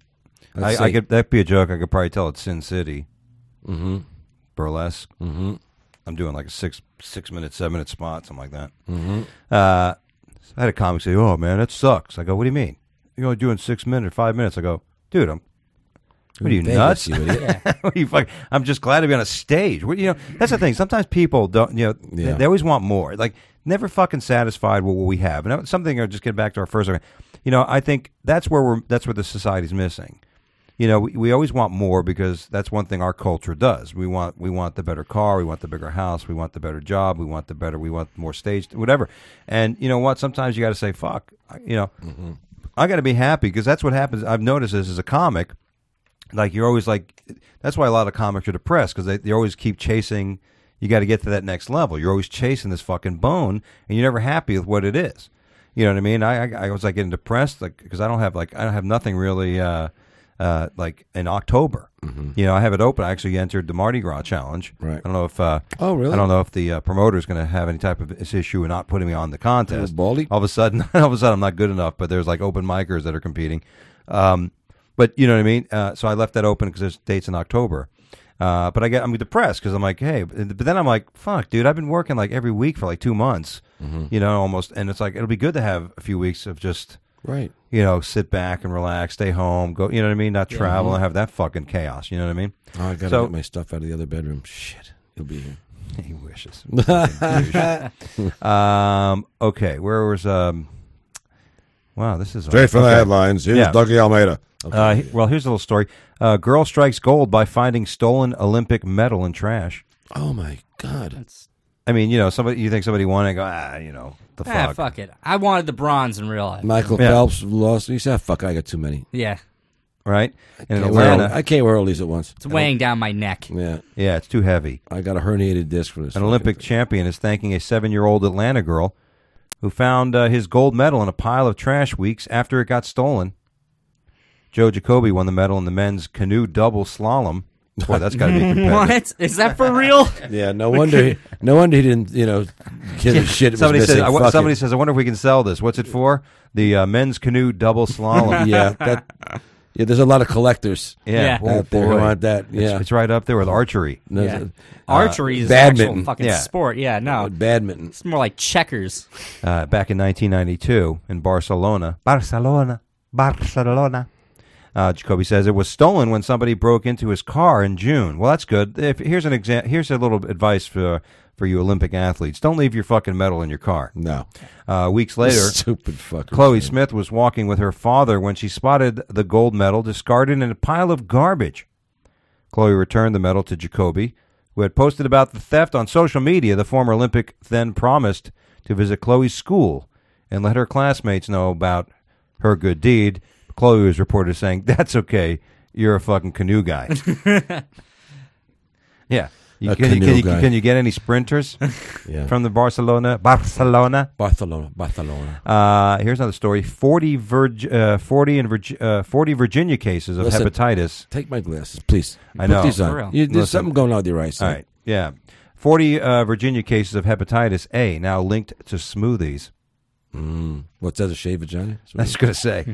I, I could that'd be a joke. I could probably tell it's Sin City. Mm-hmm. Burlesque. Mm-hmm. I'm doing like a six six minute, seven minute spot, something like that. Mm-hmm. Uh, I had a comic say, "Oh man, that sucks." I go, "What do you mean? You're only doing six minutes, five minutes?" I go, "Dude, I'm. What are you, Vegas, nuts? you idiot. What are you fuck- I'm just glad to be on a stage. What, you know, that's the thing. Sometimes people don't. You know, they, Yeah. they always want more. Like never fucking satisfied with what we have. And that's something. I'll just get back to our first. You know, I think that's where we're. That's where the society's missing. You know, we, we always want more because that's one thing our culture does. We want we want the better car, we want the bigger house, we want the better job, we want the better, we want more stage, whatever. And you know what? Sometimes you got to say, "Fuck," you know. Mm-hmm. I got to be happy because that's what happens. I've noticed this as a comic. Like you're always like, that's why a lot of comics are depressed because they, they always keep chasing. You got to get to that next level. You're always chasing this fucking bone, and you're never happy with what it is. You know what I mean? I I, I was like getting depressed like because I don't have like I don't have nothing really. Uh, Uh, like in October, Mm-hmm. you know, I have it open. I actually entered the Mardi Gras challenge. Right. I don't know if. Uh, Oh, really? I don't know if the uh, promoter is going to have any type of this issue and not putting me on the contest. Oh, baldy? All of a sudden, all of a sudden, I'm not good enough. But there's like open micers that are competing. Um, but you know what I mean. Uh, so I left that open because there's dates in October. Uh, but I get I'm depressed because I'm like, hey, but then I'm like, fuck, dude, I've been working like every week for like two months. Mm-hmm. You know, almost, and it's like it'll be good to have a few weeks of just. Right. You know, sit back and relax, stay home, go. You know what I mean? Not travel and have that fucking chaos. You know what I mean? Oh, I gotta So- get my stuff out of the other bedroom. Shit, you'll be here. He wishes. um. Okay. Where was um? Wow, this is Straight from the okay. headlines, here's Yeah. Dougie Almeida. Uh, he- well, here's a little story. Uh, girl strikes gold by finding stolen Olympic medal in trash. Oh my God. I mean, you know, somebody you think somebody won and go, ah, you know, the Ah, fuck. fuck it. I wanted the bronze in real life. Michael Yeah. Phelps lost. He said, "Fuck, I got too many." Yeah, Right? And in Can't wear all- Atlanta, I can't wear all these at once. it's weighing down my neck. Yeah, yeah, it's too heavy. I got a herniated disc from this. An fucking Olympic thing. champion is thanking a seven-year-old Atlanta girl who found uh, his gold medal in a pile of trash weeks after it got stolen. Joe Jacoby won the medal in the men's canoe double slalom. Boy, that's got to be competitive. What? Is that for real? Yeah, no wonder. He, no wonder he didn't. You know, give a shit. It was Somebody missing. says, I, wa- Fuck somebody it. says, I wonder if we can sell this. What's it for? The uh, men's canoe double slalom. Yeah, that. Yeah, there's a lot of collectors Yeah. Oh, out there who boy. want that. Yeah, It's, it's right up there with archery. No, Yeah. uh, Archery is an badminton. actual fucking Yeah. sport. Yeah, no. badminton. It's more like checkers. Uh, back in nineteen ninety-two in Barcelona. Barcelona. Barcelona. Uh, Jacoby says it was stolen when somebody broke into his car in June. Well, that's good. If, here's an exa- Here's a little advice for for you Olympic athletes: don't leave your fucking medal in your car. No, Uh, weeks later, stupid fucker. Chloe Smith was walking with her father when she spotted the gold medal discarded in a pile of garbage. Chloe returned the medal to Jacoby, who had posted about the theft on social media. The former Olympic then promised to visit Chloe's school and let her classmates know about her good deed. Chloe was reported saying, "That's okay. You're a fucking canoe guy." Yeah. You, A can, you, canoe can, you, guy. can you get any sprinters Yeah. from the Barcelona? Barcelona. Barcelona. Barcelona. Uh, here's another story: forty, Virg- uh, forty, in Virg- uh, forty Virginia cases of Listen, hepatitis. Take my glasses, please. I Put know. these For on. real. You, there's Listen. something going on with your eyesight. All right, yeah, forty uh, Virginia cases of hepatitis A now linked to smoothies. Mm. What's that? A shaved vagina? I was gonna say.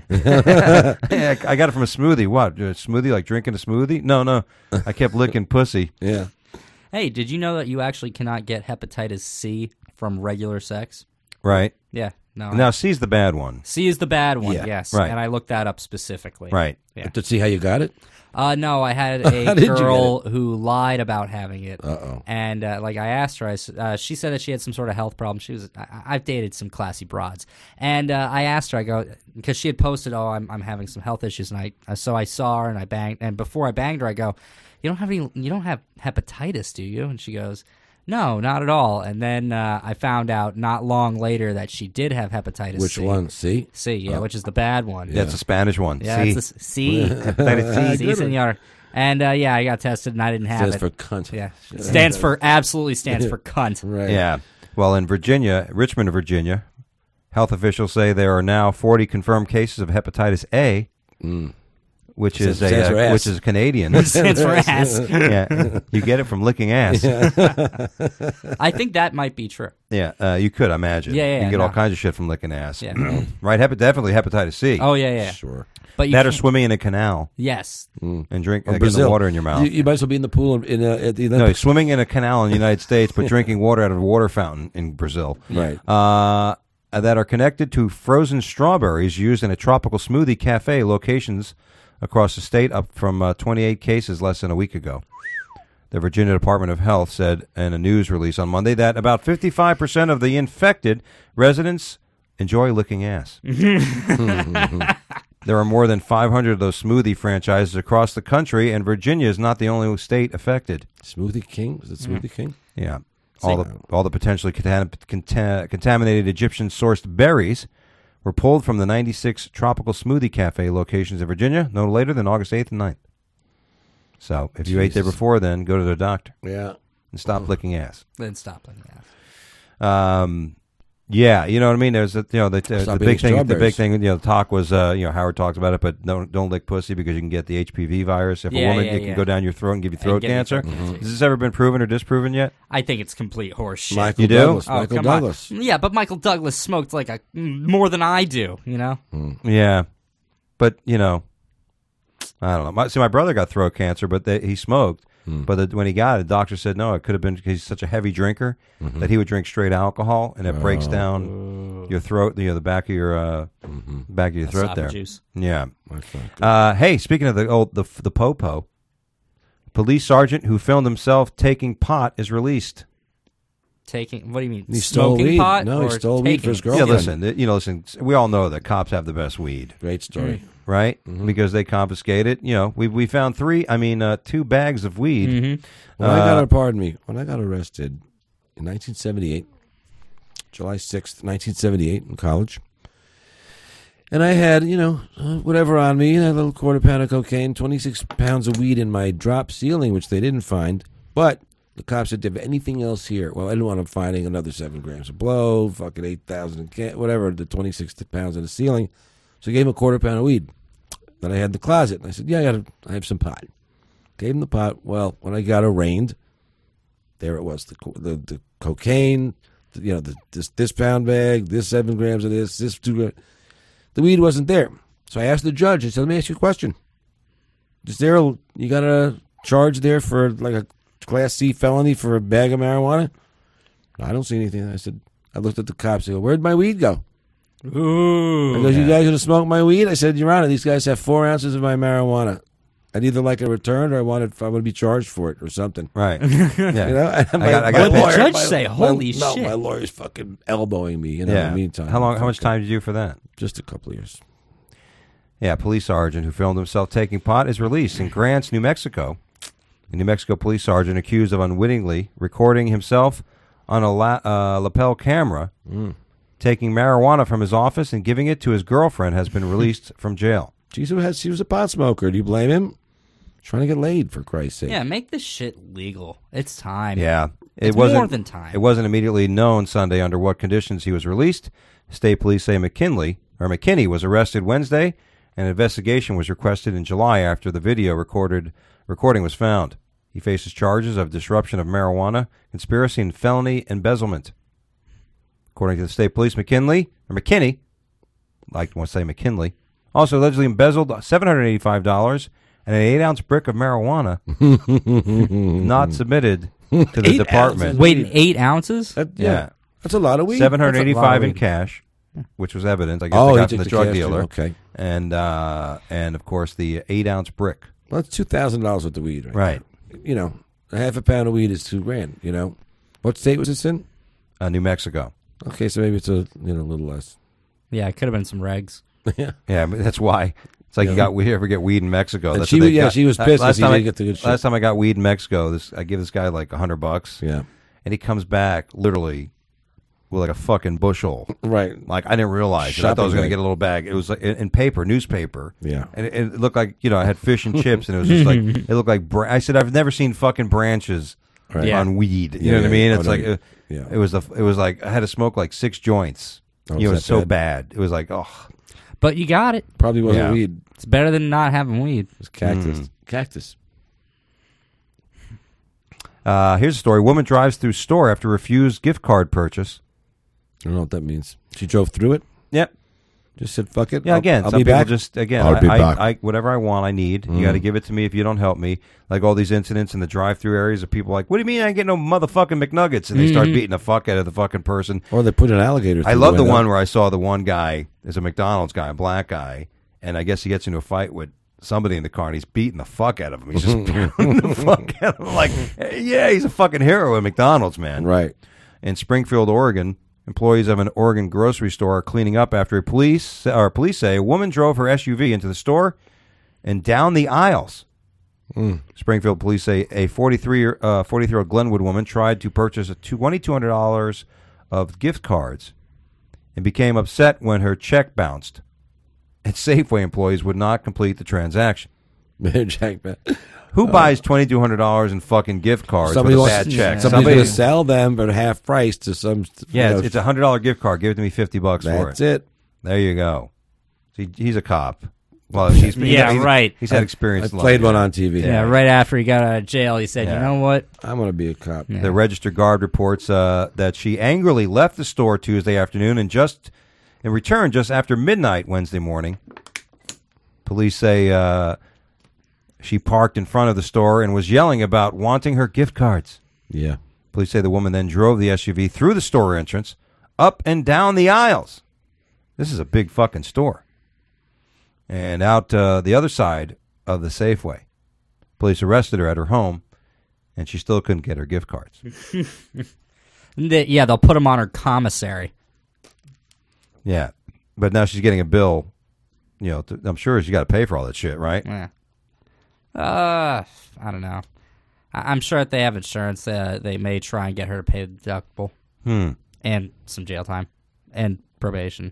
Yeah, I I got it from a smoothie. What? A smoothie? Like drinking a smoothie? No, no. I kept licking pussy. Yeah. Hey, did you know that you actually cannot get hepatitis C from regular sex? Right. Yeah. No. Now C's the bad one. C is the bad one. Yeah, Yes. right. And I looked that up specifically. Right. Yeah. To see how you got it? Uh, no, I had How a did you get girl who lied about having it. Uh-oh. And, uh, like, I asked her, I, s- uh, she said that she had some sort of health problem. She was, I, I've dated some classy broads. And uh, I asked her, I go, because she had posted, oh, I'm, I'm having some health issues. And I, uh, so I saw her and I banged, and before I banged her, I go, you don't have any, you don't have hepatitis, do you? And she goes, no, not at all. And then uh, I found out not long later that she did have hepatitis Which C. one? See? C, yeah, Oh. which is the bad one. That's a Spanish one. Yeah, C. it's the s- C. Hepatitis C. C, Good one. senor. And uh, yeah, I got tested and I didn't have Stands it. for cunt. Yeah, stands for absolutely stands for cunt. Right. Yeah. Well, in Virginia, Richmond, Virginia, health officials say there are now forty confirmed cases of hepatitis A, Mm. which is Stands a for uh, ass. which is Canadian. Stands for ass. Yeah, you get it from licking ass. Yeah, I think that might be true. uh, you could imagine. Yeah, yeah, you can get all no. kinds of shit from licking ass. Yeah. Right. Hepa- definitely hepatitis C. Oh yeah, yeah. Sure. But you that or can't- swimming in a canal Yes. and drink Or uh, getting Brazil. the water in your mouth. You, you might as well be in the pool in, in, uh, at the no, Olympics. swimming in a canal in the United States, but drinking water out of a water fountain in Brazil. Right. Uh, that are connected to frozen strawberries used in a tropical smoothie cafe locations across the state, up from uh, twenty-eight cases less than a week ago. The Virginia Department of Health said in a news release on Monday that about fifty-five percent of the infected residents enjoy licking ass. There are more than five hundred of those smoothie franchises across the country, and Virginia is not the only state affected. Smoothie King? Was it Smoothie King? Yeah. All the all the potentially contam- contam- contaminated Egyptian-sourced berries were pulled from the ninety-six tropical smoothie cafe locations in Virginia no later than August eighth and ninth. So if you ate there Jesus. before then, go to the doctor Yeah. and stop licking ass. Then stop licking ass. Um, yeah, you know what I mean. There's a, you know the, the, Stop the big eating thing. The big strawberries. thing. You know, the talk was uh, you know Howard talks about it, but don't don't lick pussy because you can get the H P V virus. If Yeah, a woman, yeah, it can yeah. go down your throat and give you And throat give you cancer. throat cancer. Has this ever been proven or disproven yet? I think it's complete horse shit. Michael You do? Douglas. Oh, Michael come Douglas. on. Yeah, but Michael Douglas smoked like a more than I do. You know. Yeah, but you know, I don't know. My, see, my brother got throat cancer, but they, he smoked. But the, when he got it, the doctor said no. It could have been because he's such a heavy drinker that he would drink straight alcohol, and it breaks down your throat, you know, the back of your uh, back of your throat there. Esophagus. Yeah. That's not good. Uh, hey, speaking of the old the the popo, police sergeant who filmed himself taking pot is released. Taking. What do you mean? He stole Smoking weed. pot? No, he or stole weed for his taking? Yeah, girlfriend. listen, th- you know, listen. We all know that cops have the best weed, Great story. right? Because they confiscate it. You know, we we found three. I mean, uh, two bags of weed. Mhm. When I got, Uh, pardon me, when I got arrested in nineteen seventy-eight, July sixth, nineteen seventy-eight, in college, and I had, you know, uh, whatever on me, a little quarter pound of cocaine, twenty-six pounds of weed in my drop ceiling, which they didn't find, but the cops said, do you have anything else here? Well, I didn't want them finding another seven grams of blow, fucking eight thousand, whatever, the twenty-six pounds in the ceiling. So I gave him a quarter pound of weed that I had in the closet. And I said, yeah, I, got a, I have some pot. Gave him the pot. Well, when I got arraigned, there it was, the co- the, the cocaine, the, you know, the, this this pound bag, this seven grams of this, this two grams. The weed wasn't there. So I asked the judge, I said, let me ask you a question. Is there, a, you got a charge there for like a Class C felony for a bag of marijuana? I don't see anything. I said, I looked at the cops. I go, where'd my weed go? Ooh. I go, you guys going to smoke my weed? I said, Your Honor, these guys have four ounces of my marijuana. I'd either like it returned or I wanted, I want to be charged for it or something. Right. Yeah. You know, and I my- got- I my got- What'd the lawyer- judge my- say? my- Holy no, shit. my lawyer's fucking elbowing me. You know, Yeah. in the meantime, How long? How much Fucking- time did you do for that? Just a couple of years. Yeah, a police sergeant who filmed himself taking pot is released in Grants, New Mexico. A New Mexico police sergeant accused of unwittingly recording himself on a la- uh, lapel camera taking marijuana from his office and giving it to his girlfriend, has been released from jail. Jeez, who has, he was a pot smoker. Do you blame him? Trying to get laid, for Christ's sake. Yeah, make this shit legal. It's time. Yeah. It It's wasn't, more than time. It wasn't immediately known Sunday under what conditions he was released. State police say McKinley, or McKinney was arrested Wednesday. An investigation was requested in July after the video recorded recording was found. He faces charges of disruption of marijuana, conspiracy, and felony embezzlement. According to the state police, McKinley, or McKinney, I like to want to say McKinley, also allegedly embezzled seven hundred eighty-five dollars and an eight-ounce brick of marijuana not submitted to the Eight department. ounces? Wait, eight ounces? That, yeah. Yeah. That's a lot of weed. seven hundred eighty-five That's a lot of in weed. cash, which was evidence, I guess, Oh, they he got from took the the drug cash, dealer. okay. And, uh, and of course, the eight-ounce brick. Well, that's two thousand dollars worth of weed, right? Right. there. You know, a half a pound of weed is two grand, you know. What state was this in? Uh, New Mexico. Okay, so maybe it's a you know a little less. Yeah, it could have been some regs. yeah. Yeah, but that's why. It's like Yeah. you got we ever get weed in Mexico. And That's she what they was- yeah, got. she was Uh, pissed 'cause last he time didn't I- get the good shit. Last time I got weed in Mexico, this I give this guy like a hundred bucks. Yeah. And he comes back literally with like a fucking bushel. Right. Like I didn't realize it. I thought I was Shopping going to bag. get a little bag. It was like in, in paper, newspaper. Yeah. And it, it looked like, you know, I had fish and chips, and it was just like, it looked like, bra- I said, I've never seen fucking branches Right. Yeah. on weed. You Yeah, know what I yeah. mean? Oh, It's no, like, yeah. it, Yeah. it was, a, it was like, I had to smoke like six joints. Oh, you know, it was was so that bad. It was like, oh. But you got it. Probably wasn't Yeah. weed. It's better than not having weed. It was cactus. Mm. Cactus. Uh, here's a story. Woman drives through store after refused gift card purchase. I don't know what that means. She drove through it. Yep. Just said, "Fuck it." Yeah, I'll, again, I'll some be people back. just again, I'll I, be I, back. I, whatever I want, I need. You got to give it to me if you don't help me. Like all these incidents in the drive-through areas of people like, what do you mean I get no motherfucking McNuggets? And they start beating the fuck out of the fucking person. Or they put an alligator. I through love the window. one where I saw the one guy is a McDonald's guy, a black guy, and I guess he gets into a fight with somebody in the car, and he's beating the fuck out of him. He's just beating the fuck out of him. Like, yeah, he's a fucking hero at McDonald's, man. Right. In Springfield, Oregon, employees of an Oregon grocery store are cleaning up after a police or police say a woman drove her S U V into the store and down the aisles. Mm. Springfield police say a forty-three uh, forty-three-year-old Glenwood woman tried to purchase a twenty-two hundred dollars of gift cards and became upset when her check bounced. And Safeway employees would not complete the transaction. Jack, man. Who buys twenty-two hundred dollars in fucking gift cards Somebody with a wants- bad check? Somebody's Somebody- going to sell them at half price to some. yeah, you know, it's, it's a hundred dollar gift card. Give it to me fifty bucks for it. That's it. There you go. See, he's a cop. Well, he's, he's Yeah, he's- right. He's had experience. I in played life. one on T V. Yeah, right after he got out of jail, he said, Yeah. you know what? I'm going to be a cop. Yeah. The Register Guard reports uh, that she angrily left the store Tuesday afternoon and just and returned just after midnight Wednesday morning. Police say uh, she parked in front of the store and was yelling about wanting her gift cards. Yeah. Police say the woman then drove the S U V through the store entrance, up and down the aisles. This is a big fucking store. And out uh, the other side of the Safeway. Police arrested her at her home, and she still couldn't get her gift cards. They- yeah, they'll put him on her commissary. Yeah. But now she's getting a bill. You know, to, I'm sure she got to pay for all that shit, right? Yeah. Uh, I don't know. I- I'm sure if they have insurance, uh, they may try and get her to pay the deductible. Hmm. And some jail time. And probation.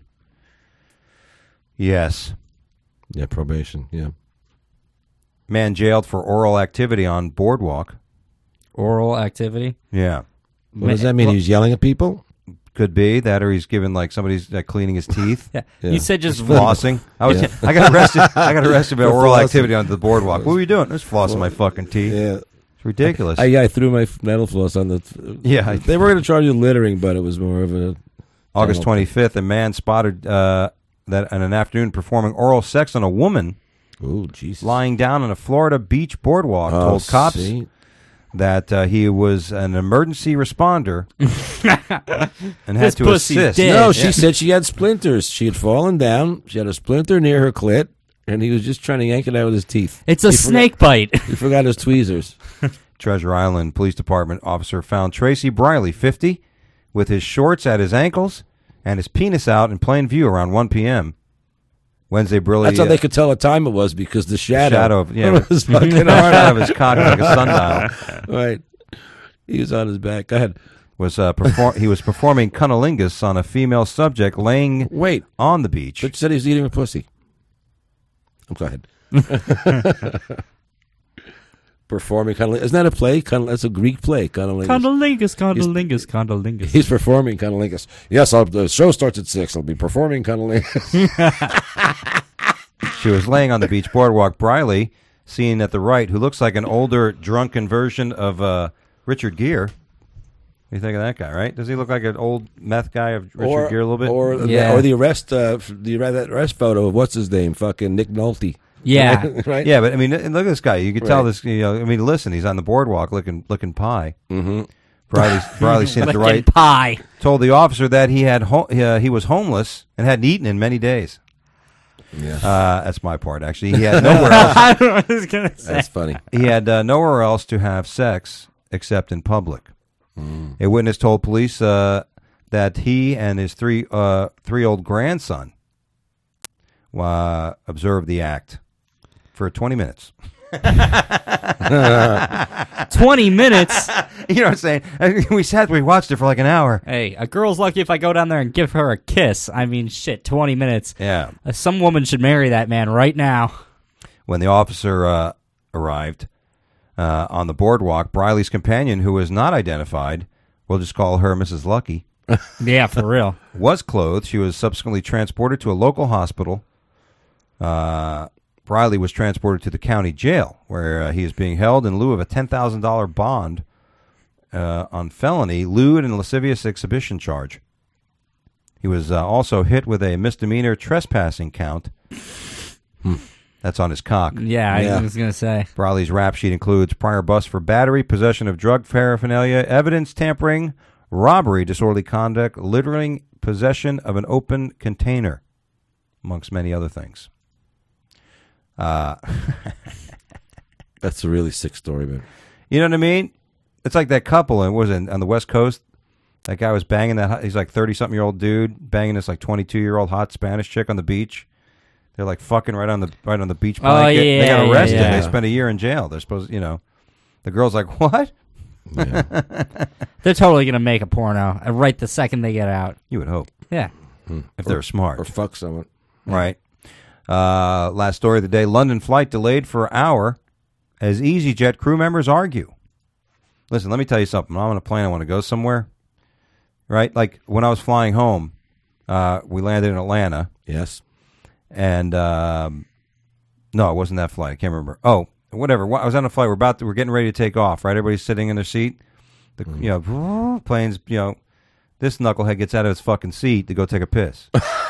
Yes. Yeah, probation. Yeah. Man jailed for oral activity on boardwalk. Oral activity? Yeah. What does that mean? He was yelling at people? Could be that, or he's giving like somebody's like cleaning his teeth. Yeah. Yeah. You said just He's flossing. I was. Yeah. I got arrested. I got arrested by For oral flossing. activity on the boardwalk. What were you doing? I was flossing my fucking teeth. Yeah. It's ridiculous. I, yeah, I threw my f- metal floss on the. Yeah, I- they were going to charge you littering, but it was more of a. August Donald- twenty-fifth, a man spotted uh, that in an afternoon performing oral sex on a woman Oh, Jesus. lying down on a Florida beach boardwalk. Oh, told cops see? that uh, he was an emergency responder and had This to pussy's assist. dead. No, she said she had splinters. She had fallen down. She had a splinter near her clit, and he was just trying to yank it out with his teeth. It's a He forgot- snake bite. He forgot his tweezers. Treasure Island Police Department officer found Tracy Briley, fifty, with his shorts at his ankles and his penis out in plain view around one p.m. Wednesday, Briley. That's how uh, they could tell what time it was, because the shadow, shadow of- yeah. was fucking the hard shadow of his cock like a sundial. Right. He was on his back. Go ahead. was uh, perform- he was performing cunnilingus on a female subject laying Wait. on the beach. But you said he was eating a pussy. Go ahead. Performing cunnilingus. Isn't that a play? Cunn- that's a Greek play, cunnilingus. Condolingus, condolingus, condolingus. He's performing cunnilingus. Yes, I'll, the show starts at six. I'll be performing cunnilingus. She was laying on the beach boardwalk. Briley, seen at the right, who looks like an older, drunken version of uh, Richard Gere. What do you think of that guy, right? Does he look like an old meth guy of Richard or, Gere a little bit? Or, Yeah. or the arrest, uh, the that arrest photo of what's his name? Fucking Nick Nolte. Yeah. Right? Yeah, but I mean, look at this guy. You can tell Right. this. You know, I mean, listen, he's on the boardwalk looking looking pie. Mm-hmm. Briley's, Briley's seen at the Licking right. pie. Told the officer that he had ho- uh, he was homeless and hadn't eaten in many days. Yeah. Uh, that's my part, actually. He had nowhere else. I don't know what I was gonna say. That's funny. He had uh, nowhere else to have sex except in public. Mm. A witness told police uh, that he and his three uh, three-year-old grandson uh, observed the act for twenty minutes. Twenty minutes. You know what I'm saying? We sat, we watched it for like an hour. Hey, a girl's lucky if I go down there and give her a kiss. I mean, shit, twenty minutes. Yeah. Uh, some woman should marry that man right now. When the officer uh, arrived uh, on the boardwalk, Briley's companion, who was not identified, we'll just call her Missus Lucky, Yeah, for real. was clothed. She was subsequently transported to a local hospital. Uh, Briley was transported to the county jail, where uh, he is being held in lieu of a ten thousand dollars bond uh, on felony, lewd, and lascivious exhibition charge. He was uh, also hit with a misdemeanor trespassing count. Hmm. That's on his cock. Yeah, Yeah. I was going to say. Briley's rap sheet includes prior bust for battery, possession of drug paraphernalia, evidence tampering, robbery, disorderly conduct, littering, possession of an open container, amongst many other things. Uh, That's a really sick story, man. you know what I mean? It's like that couple, and was it on the West Coast? That guy was banging that. He's like thirty-something-year-old dude banging this like twenty-two-year-old hot Spanish chick on the beach. They're like fucking right on the right on the beach blanket. Oh, yeah, they got yeah, arrested. yeah. They spent a year in jail. They're supposed, you know, the girl's like, what? Yeah. They're totally going to make a porno uh, right the second they get out. You would hope, Yeah. if they're smart, Or fuck someone. right? Uh, last story of the day: London flight delayed for an hour as EasyJet crew members argue. Listen, let me tell you something. I'm on a plane. I want to go somewhere, right? Like when I was flying home, uh, we landed in Atlanta. Yes. And um, no, it wasn't that flight. I can't remember. Oh, whatever. I was on a flight. We're about to, we're getting ready to take off. Right, everybody's sitting in their seat. The you know planes. You know, this knucklehead gets out of his fucking seat to go take a piss.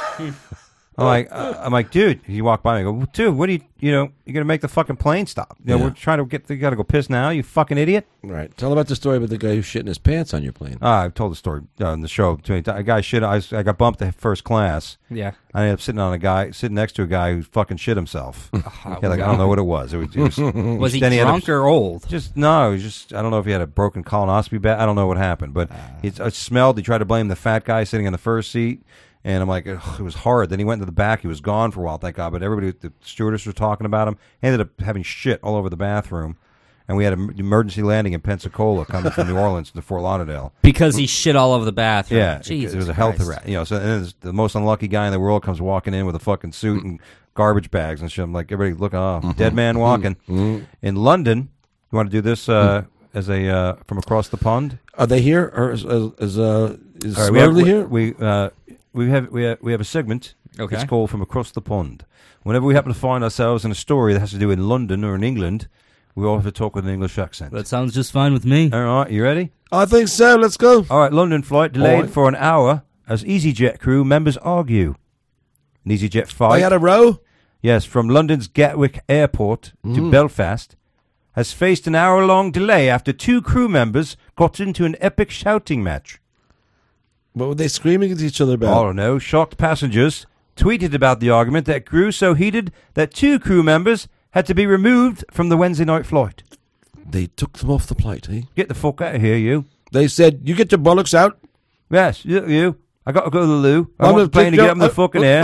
I'm like, uh, I'm like, dude. He walked by me. I go, dude, what do you, you know, you're gonna make the fucking plane stop? You know, Yeah. we're trying to get. You got to go piss now. You fucking idiot. Right. Tell about the story about the guy who shit in his pants on your plane. Uh, I've told the story uh, on the show. too many times. A guy shit. I, was, I got bumped to first class. Yeah. I ended up sitting on a guy, sitting next to a guy who fucking shit himself. Oh, Yeah, like I don't know what it was. It was, it was, Was he then ended up- drunk or old? Just no, he was just I don't know if he had a broken colonoscopy bag. I don't know what happened, but he I smelled. He tried to blame the fat guy sitting in the first seat, and I'm like, ugh, it was hard. Then he went to the back. He was gone for a while, thank God. But everybody, the stewardess was talking about him. He ended up having shit all over the bathroom, and we had an emergency landing in Pensacola coming from New Orleans to Fort Lauderdale. Because he shit all over the bathroom. Yeah, Jesus it was a health Christ. threat. You know, so and then the most unlucky guy in the world comes walking in with a fucking suit and garbage bags and shit. I'm like, everybody, look, oh, dead man walking. In London, you want to do this uh, as a uh, from across the pond? Are they here? Or is, is, uh, is All right, we have, Smurley we, here? we, uh, we have we have we have a segment. Okay. It's called From Across the Pond. Whenever we happen to find ourselves in a story that has to do in London or in England, we all have to talk with an English accent. That sounds just fine with me. All right, you ready? I think so. Let's go. All right, London flight delayed All right. for an hour as EasyJet crew members argue. An EasyJet I flight, had a row. yes, from London's Gatwick Airport to Belfast, has faced an hour-long delay after two crew members got into an epic shouting match. What were they screaming at each other I about? don't know. Shocked passengers tweeted about the argument that grew so heated that two crew members had to be removed from the Wednesday night flight. They took them off the plate, eh? Get the fuck out of here, you. They said, you get your bollocks out. Yes, you. you. I got to go to the loo. I I'm want the gonna plane to take get you- up in the fucking air.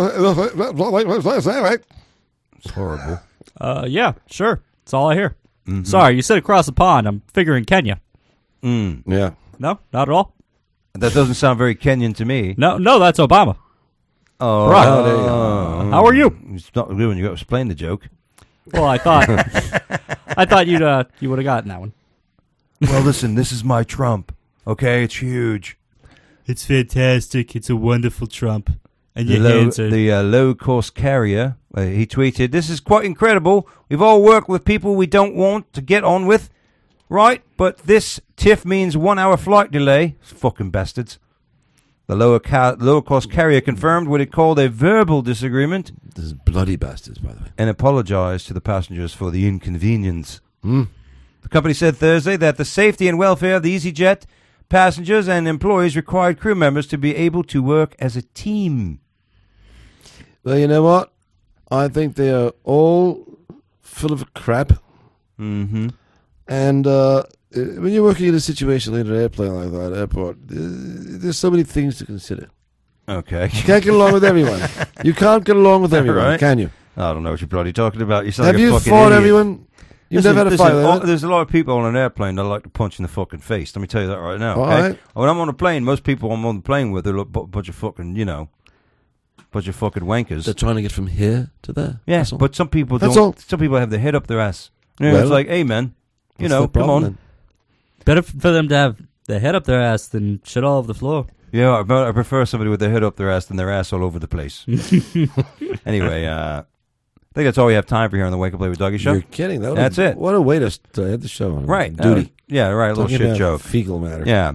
air. It's horrible. Uh, yeah, sure. That's all I hear. Sorry, you said across the pond. I'm figuring Kenya. Mm. Yeah. No, not at all. That doesn't sound very Kenyan to me. No, no, that's Obama. Oh, Barack. oh, there you go. How are you? It's not good when you explain the joke. Well, I thought, I thought you'd uh, you would have gotten that one. Well, listen, this is my Trump. Okay, it's huge. It's fantastic. It's a wonderful Trump. And The your low, hands are... the uh, low-cost carrier, uh, he tweeted, "This is quite incredible. We've all worked with people we don't want to get on with, right? But this tiff means one-hour flight delay. Fucking bastards." The lower ca- lower-cost carrier confirmed what it called a verbal disagreement. This is bloody bastards, by the way. And apologized to the passengers for the inconvenience. Mm. The company said Thursday that the safety and welfare of the EasyJet passengers and employees required crew members to be able to work as a team. Well, you know what? I think they are all full of crap. Mm-hmm. And uh, when you're working in a situation like an airplane like that, airport, uh, there's so many things to consider. Okay. You can't get along with everyone. You can't get along with everyone, Right. can you? I don't know what you're bloody talking about. You sound Have like a you fucking fought idiot. everyone? You've Listen, never had a listen, fight like all- that? There's a lot of people on an airplane that like to punch in the fucking face. Let me tell you that right now. All Okay? right. When I'm on a plane, most people I'm on the plane with are a bu- bunch of fucking, you know, bunch of fucking wankers. They're trying to get from here to there. Yeah, That's all. but some people That's don't. all. Some people have their head up their ass. You know, Well, it's like, hey, man, you what's know, the come problem on. then? Better f- for them to have their head up their ass than shit all over the floor. Yeah, I, but I prefer somebody with their head up their ass than their ass all over the place. Anyway, uh, I think that's all we have time for here on the Wake Up Late with Dougie show. You're kidding. That That's a, it. What a way to st- end the show on. Right. Duty. Uh, yeah, right. A little Talking shit about joke. Fecal matter. Yeah.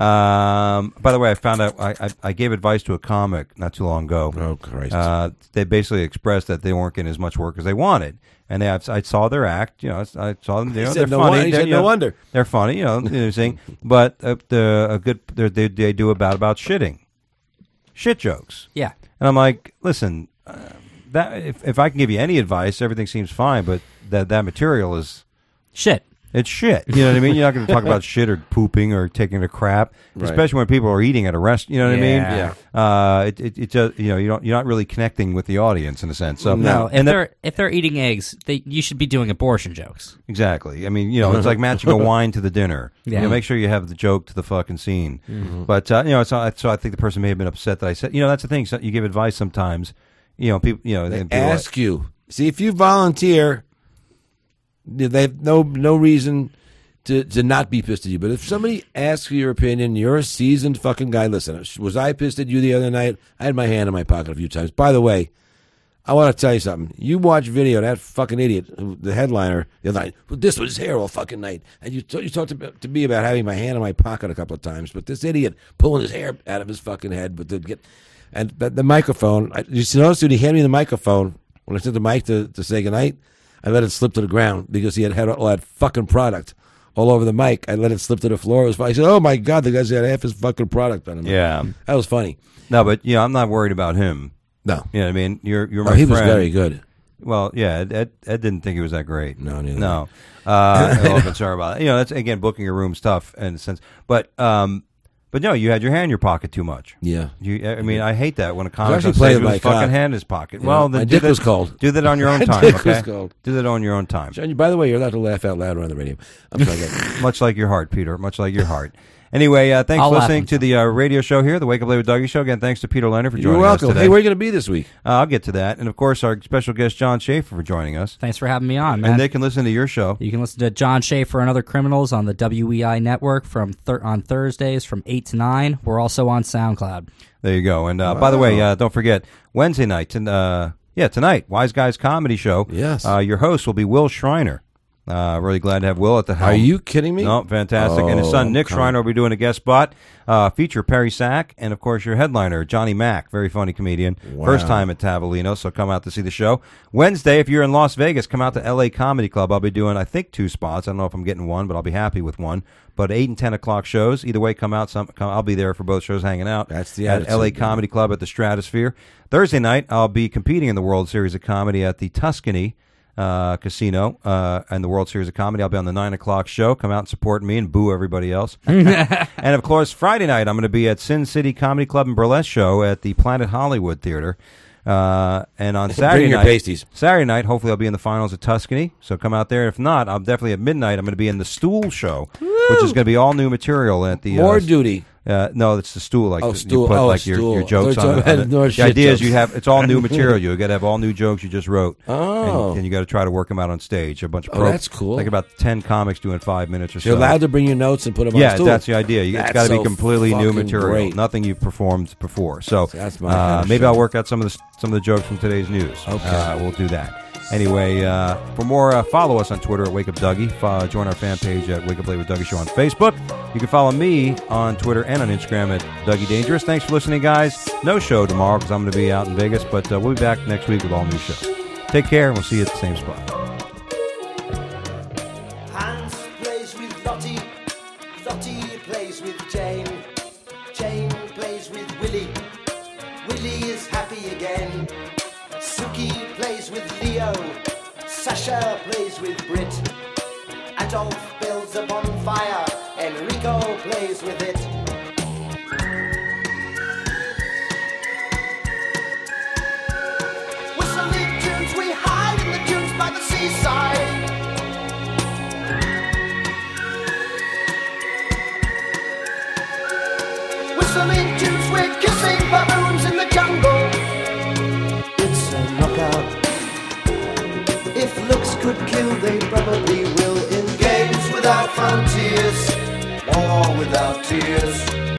Um, by the way, I found out, I, I, I gave advice to a comic not too long ago. Oh, Christ. Uh, they basically expressed that they weren't getting as much work as they wanted. And they, I saw their act, you know, I saw them, you He know, said they're no funny. wonder- he They're, said you no know, wonder. They're funny, you know, you know what I'm saying? But uh, the, a good, they're- they, they do about, about shitting. Shit jokes. Yeah. And I'm like, listen, uh, that if, if I can give you any advice, everything seems fine, but that, that material is shit. It's shit. You know what I mean? You're not going to talk about shit or pooping or taking a crap, Right. especially when people are eating at a rest. You know what I mean? Yeah. Uh, it, it, it just, you know, you don't, you're not really connecting with the audience in a sense. So No, if and that- they're if they're eating eggs, they you should be doing abortion jokes. Exactly. I mean, you know, it's like matching a wine to the dinner. Yeah. You know, make sure you have the joke to the fucking scene. Mm-hmm. But uh, you know, so I, so I think the person may have been upset that I said, you know, that's the thing. So you give advice sometimes. You know, people. You know, They and people are- ask you. See, if you volunteer, they have no no reason to, to not be pissed at you. But if somebody asks you your opinion, you're a seasoned fucking guy. Listen, was I pissed at you the other night? I had my hand in my pocket a few times. By the way, I want to tell you something. You watch video of that fucking idiot, who- the headliner, the other night. Well, this was his hair all fucking night. And you, t- you talked to, to me about having my hand in my pocket a couple of times. But this idiot pulling his hair out of his fucking head. But to get and the, the microphone. I, you notice when he handed me the microphone, when I took the mic to, to say goodnight, I let it slip to the ground because he had had all that fucking product all over the mic. I let it slip to the floor. It was funny. I said, "Oh my god, the guy's had half his fucking product on him." Yeah. That was funny. No, but you know, I'm not worried about him. No. You know what I mean? You're you're Oh, my he was friend. very good. Well, yeah, Ed, Ed, Ed didn't think he was that great. No, neither. No. Uh, I'm a little concerned about it. You know, that's, again, booking a room's tough in a sense. But, um, but no, you had your hand in your pocket too much. Yeah. You, I mean, I hate that when a I comic was actually says playing with my his fucking cock. hand in his pocket. Yeah. Well, then My do dick that, was cold. Do that on your own My time, dick okay? was cold. Do that on your own time. John, by the way, you're allowed to laugh out loud on the radio. I'm sorry. guys. Much like your heart, Peter. Much like your heart. Anyway, uh, thanks I'll for laugh listening to the uh, radio show here, the Wake Up Late with Dougie show. Again, thanks to Peter Leonard for joining You're welcome. us today. Hey, where are you going to be this week? Uh, I'll get to that. And, of course, our special guest, John Schaefer, for joining us. Thanks for having me on, man. And they can listen to your show. You can listen to John Schaefer and Other Criminals on the W E I network from thir- on Thursdays from eight to nine. We're also on SoundCloud. There you go. And, uh, by the way, uh, don't forget, Wednesday night, t- uh, yeah, tonight, Wise Guys Comedy Show. Yes. Uh, your host will be Will Schreiner. Uh, really glad to have Will at the helm. Are you kidding me? No, fantastic. and his Oh, son, Nick come Schreiner, will be doing a guest spot. Uh, feature Perry Sack, and, of course, your headliner, Johnny Mack, very funny comedian. Wow. First time at Tavolino, so come out to see the show. Wednesday, if you're in Las Vegas, come out to L A Comedy Club. I'll be doing, I think, two spots. I don't know if I'm getting one, but I'll be happy with one. But eight and ten o'clock shows. Either way, come out. Some, come, I'll be there for both shows hanging out. That's the At attitude, L A man. Comedy Club at the Stratosphere. Thursday night, I'll be competing in the World Series of Comedy at the Tuscany uh, Casino uh, and the World Series of Comedy. I'll be on the nine o'clock show. Come out and support me and boo everybody else. And, of course, Friday night, I'm going to be at Sin City Comedy Club and Burlesque Show at the Planet Hollywood Theater. Uh, and on Saturday Bring your night, pasties. Saturday night, hopefully I'll be in the finals at Tuscany. So come out there. If not, I'm definitely at midnight. I'm going to be in the Stool Show which is going to be all new material at the More uh, duty. Uh, no, it's the stool. Like Oh, you stool. put Oh, like your, stool. your jokes I on, thought it. you had more The shit idea is jokes. you have it's all new material. You got to have all new jokes you just wrote. Oh. and, and you got to try to work them out on stage. A bunch of Oh, that's cool. Like about ten comics doing five minutes or so. You're allowed to bring your notes and put them on Yeah, stool. that's the idea. You, it's That's got to be so completely new fucking material, great. nothing you've performed before. So That's my uh, kind of maybe show. I'll work out some of the some of the jokes from today's news. Okay. uh, we'll do that. Anyway, uh, for more, uh, follow us on Twitter at Wake Up Dougie. Follow, join our fan page at Wake Up Late with Dougie Show on Facebook. You can follow me on Twitter and on Instagram at Dougie Dangerous. Thanks for listening, guys. No show tomorrow because I'm going to be out in Vegas, but uh, we'll be back next week with all new shows. Take care, and we'll see you at the same spot. Hans plays with Lottie, Lottie plays with Jane, Jane plays with Willie, Willie is happy again. Suki plays with Leo, Sasha plays with Brit, Adolf builds a bonfire, Enrico plays with it. Whistling tunes, we hide in the dunes by the seaside. Whistling tunes, we're kissing baboons in the jungle. It's a knockout. If looks could kill, they probably will. In games without frontiers, war without tears.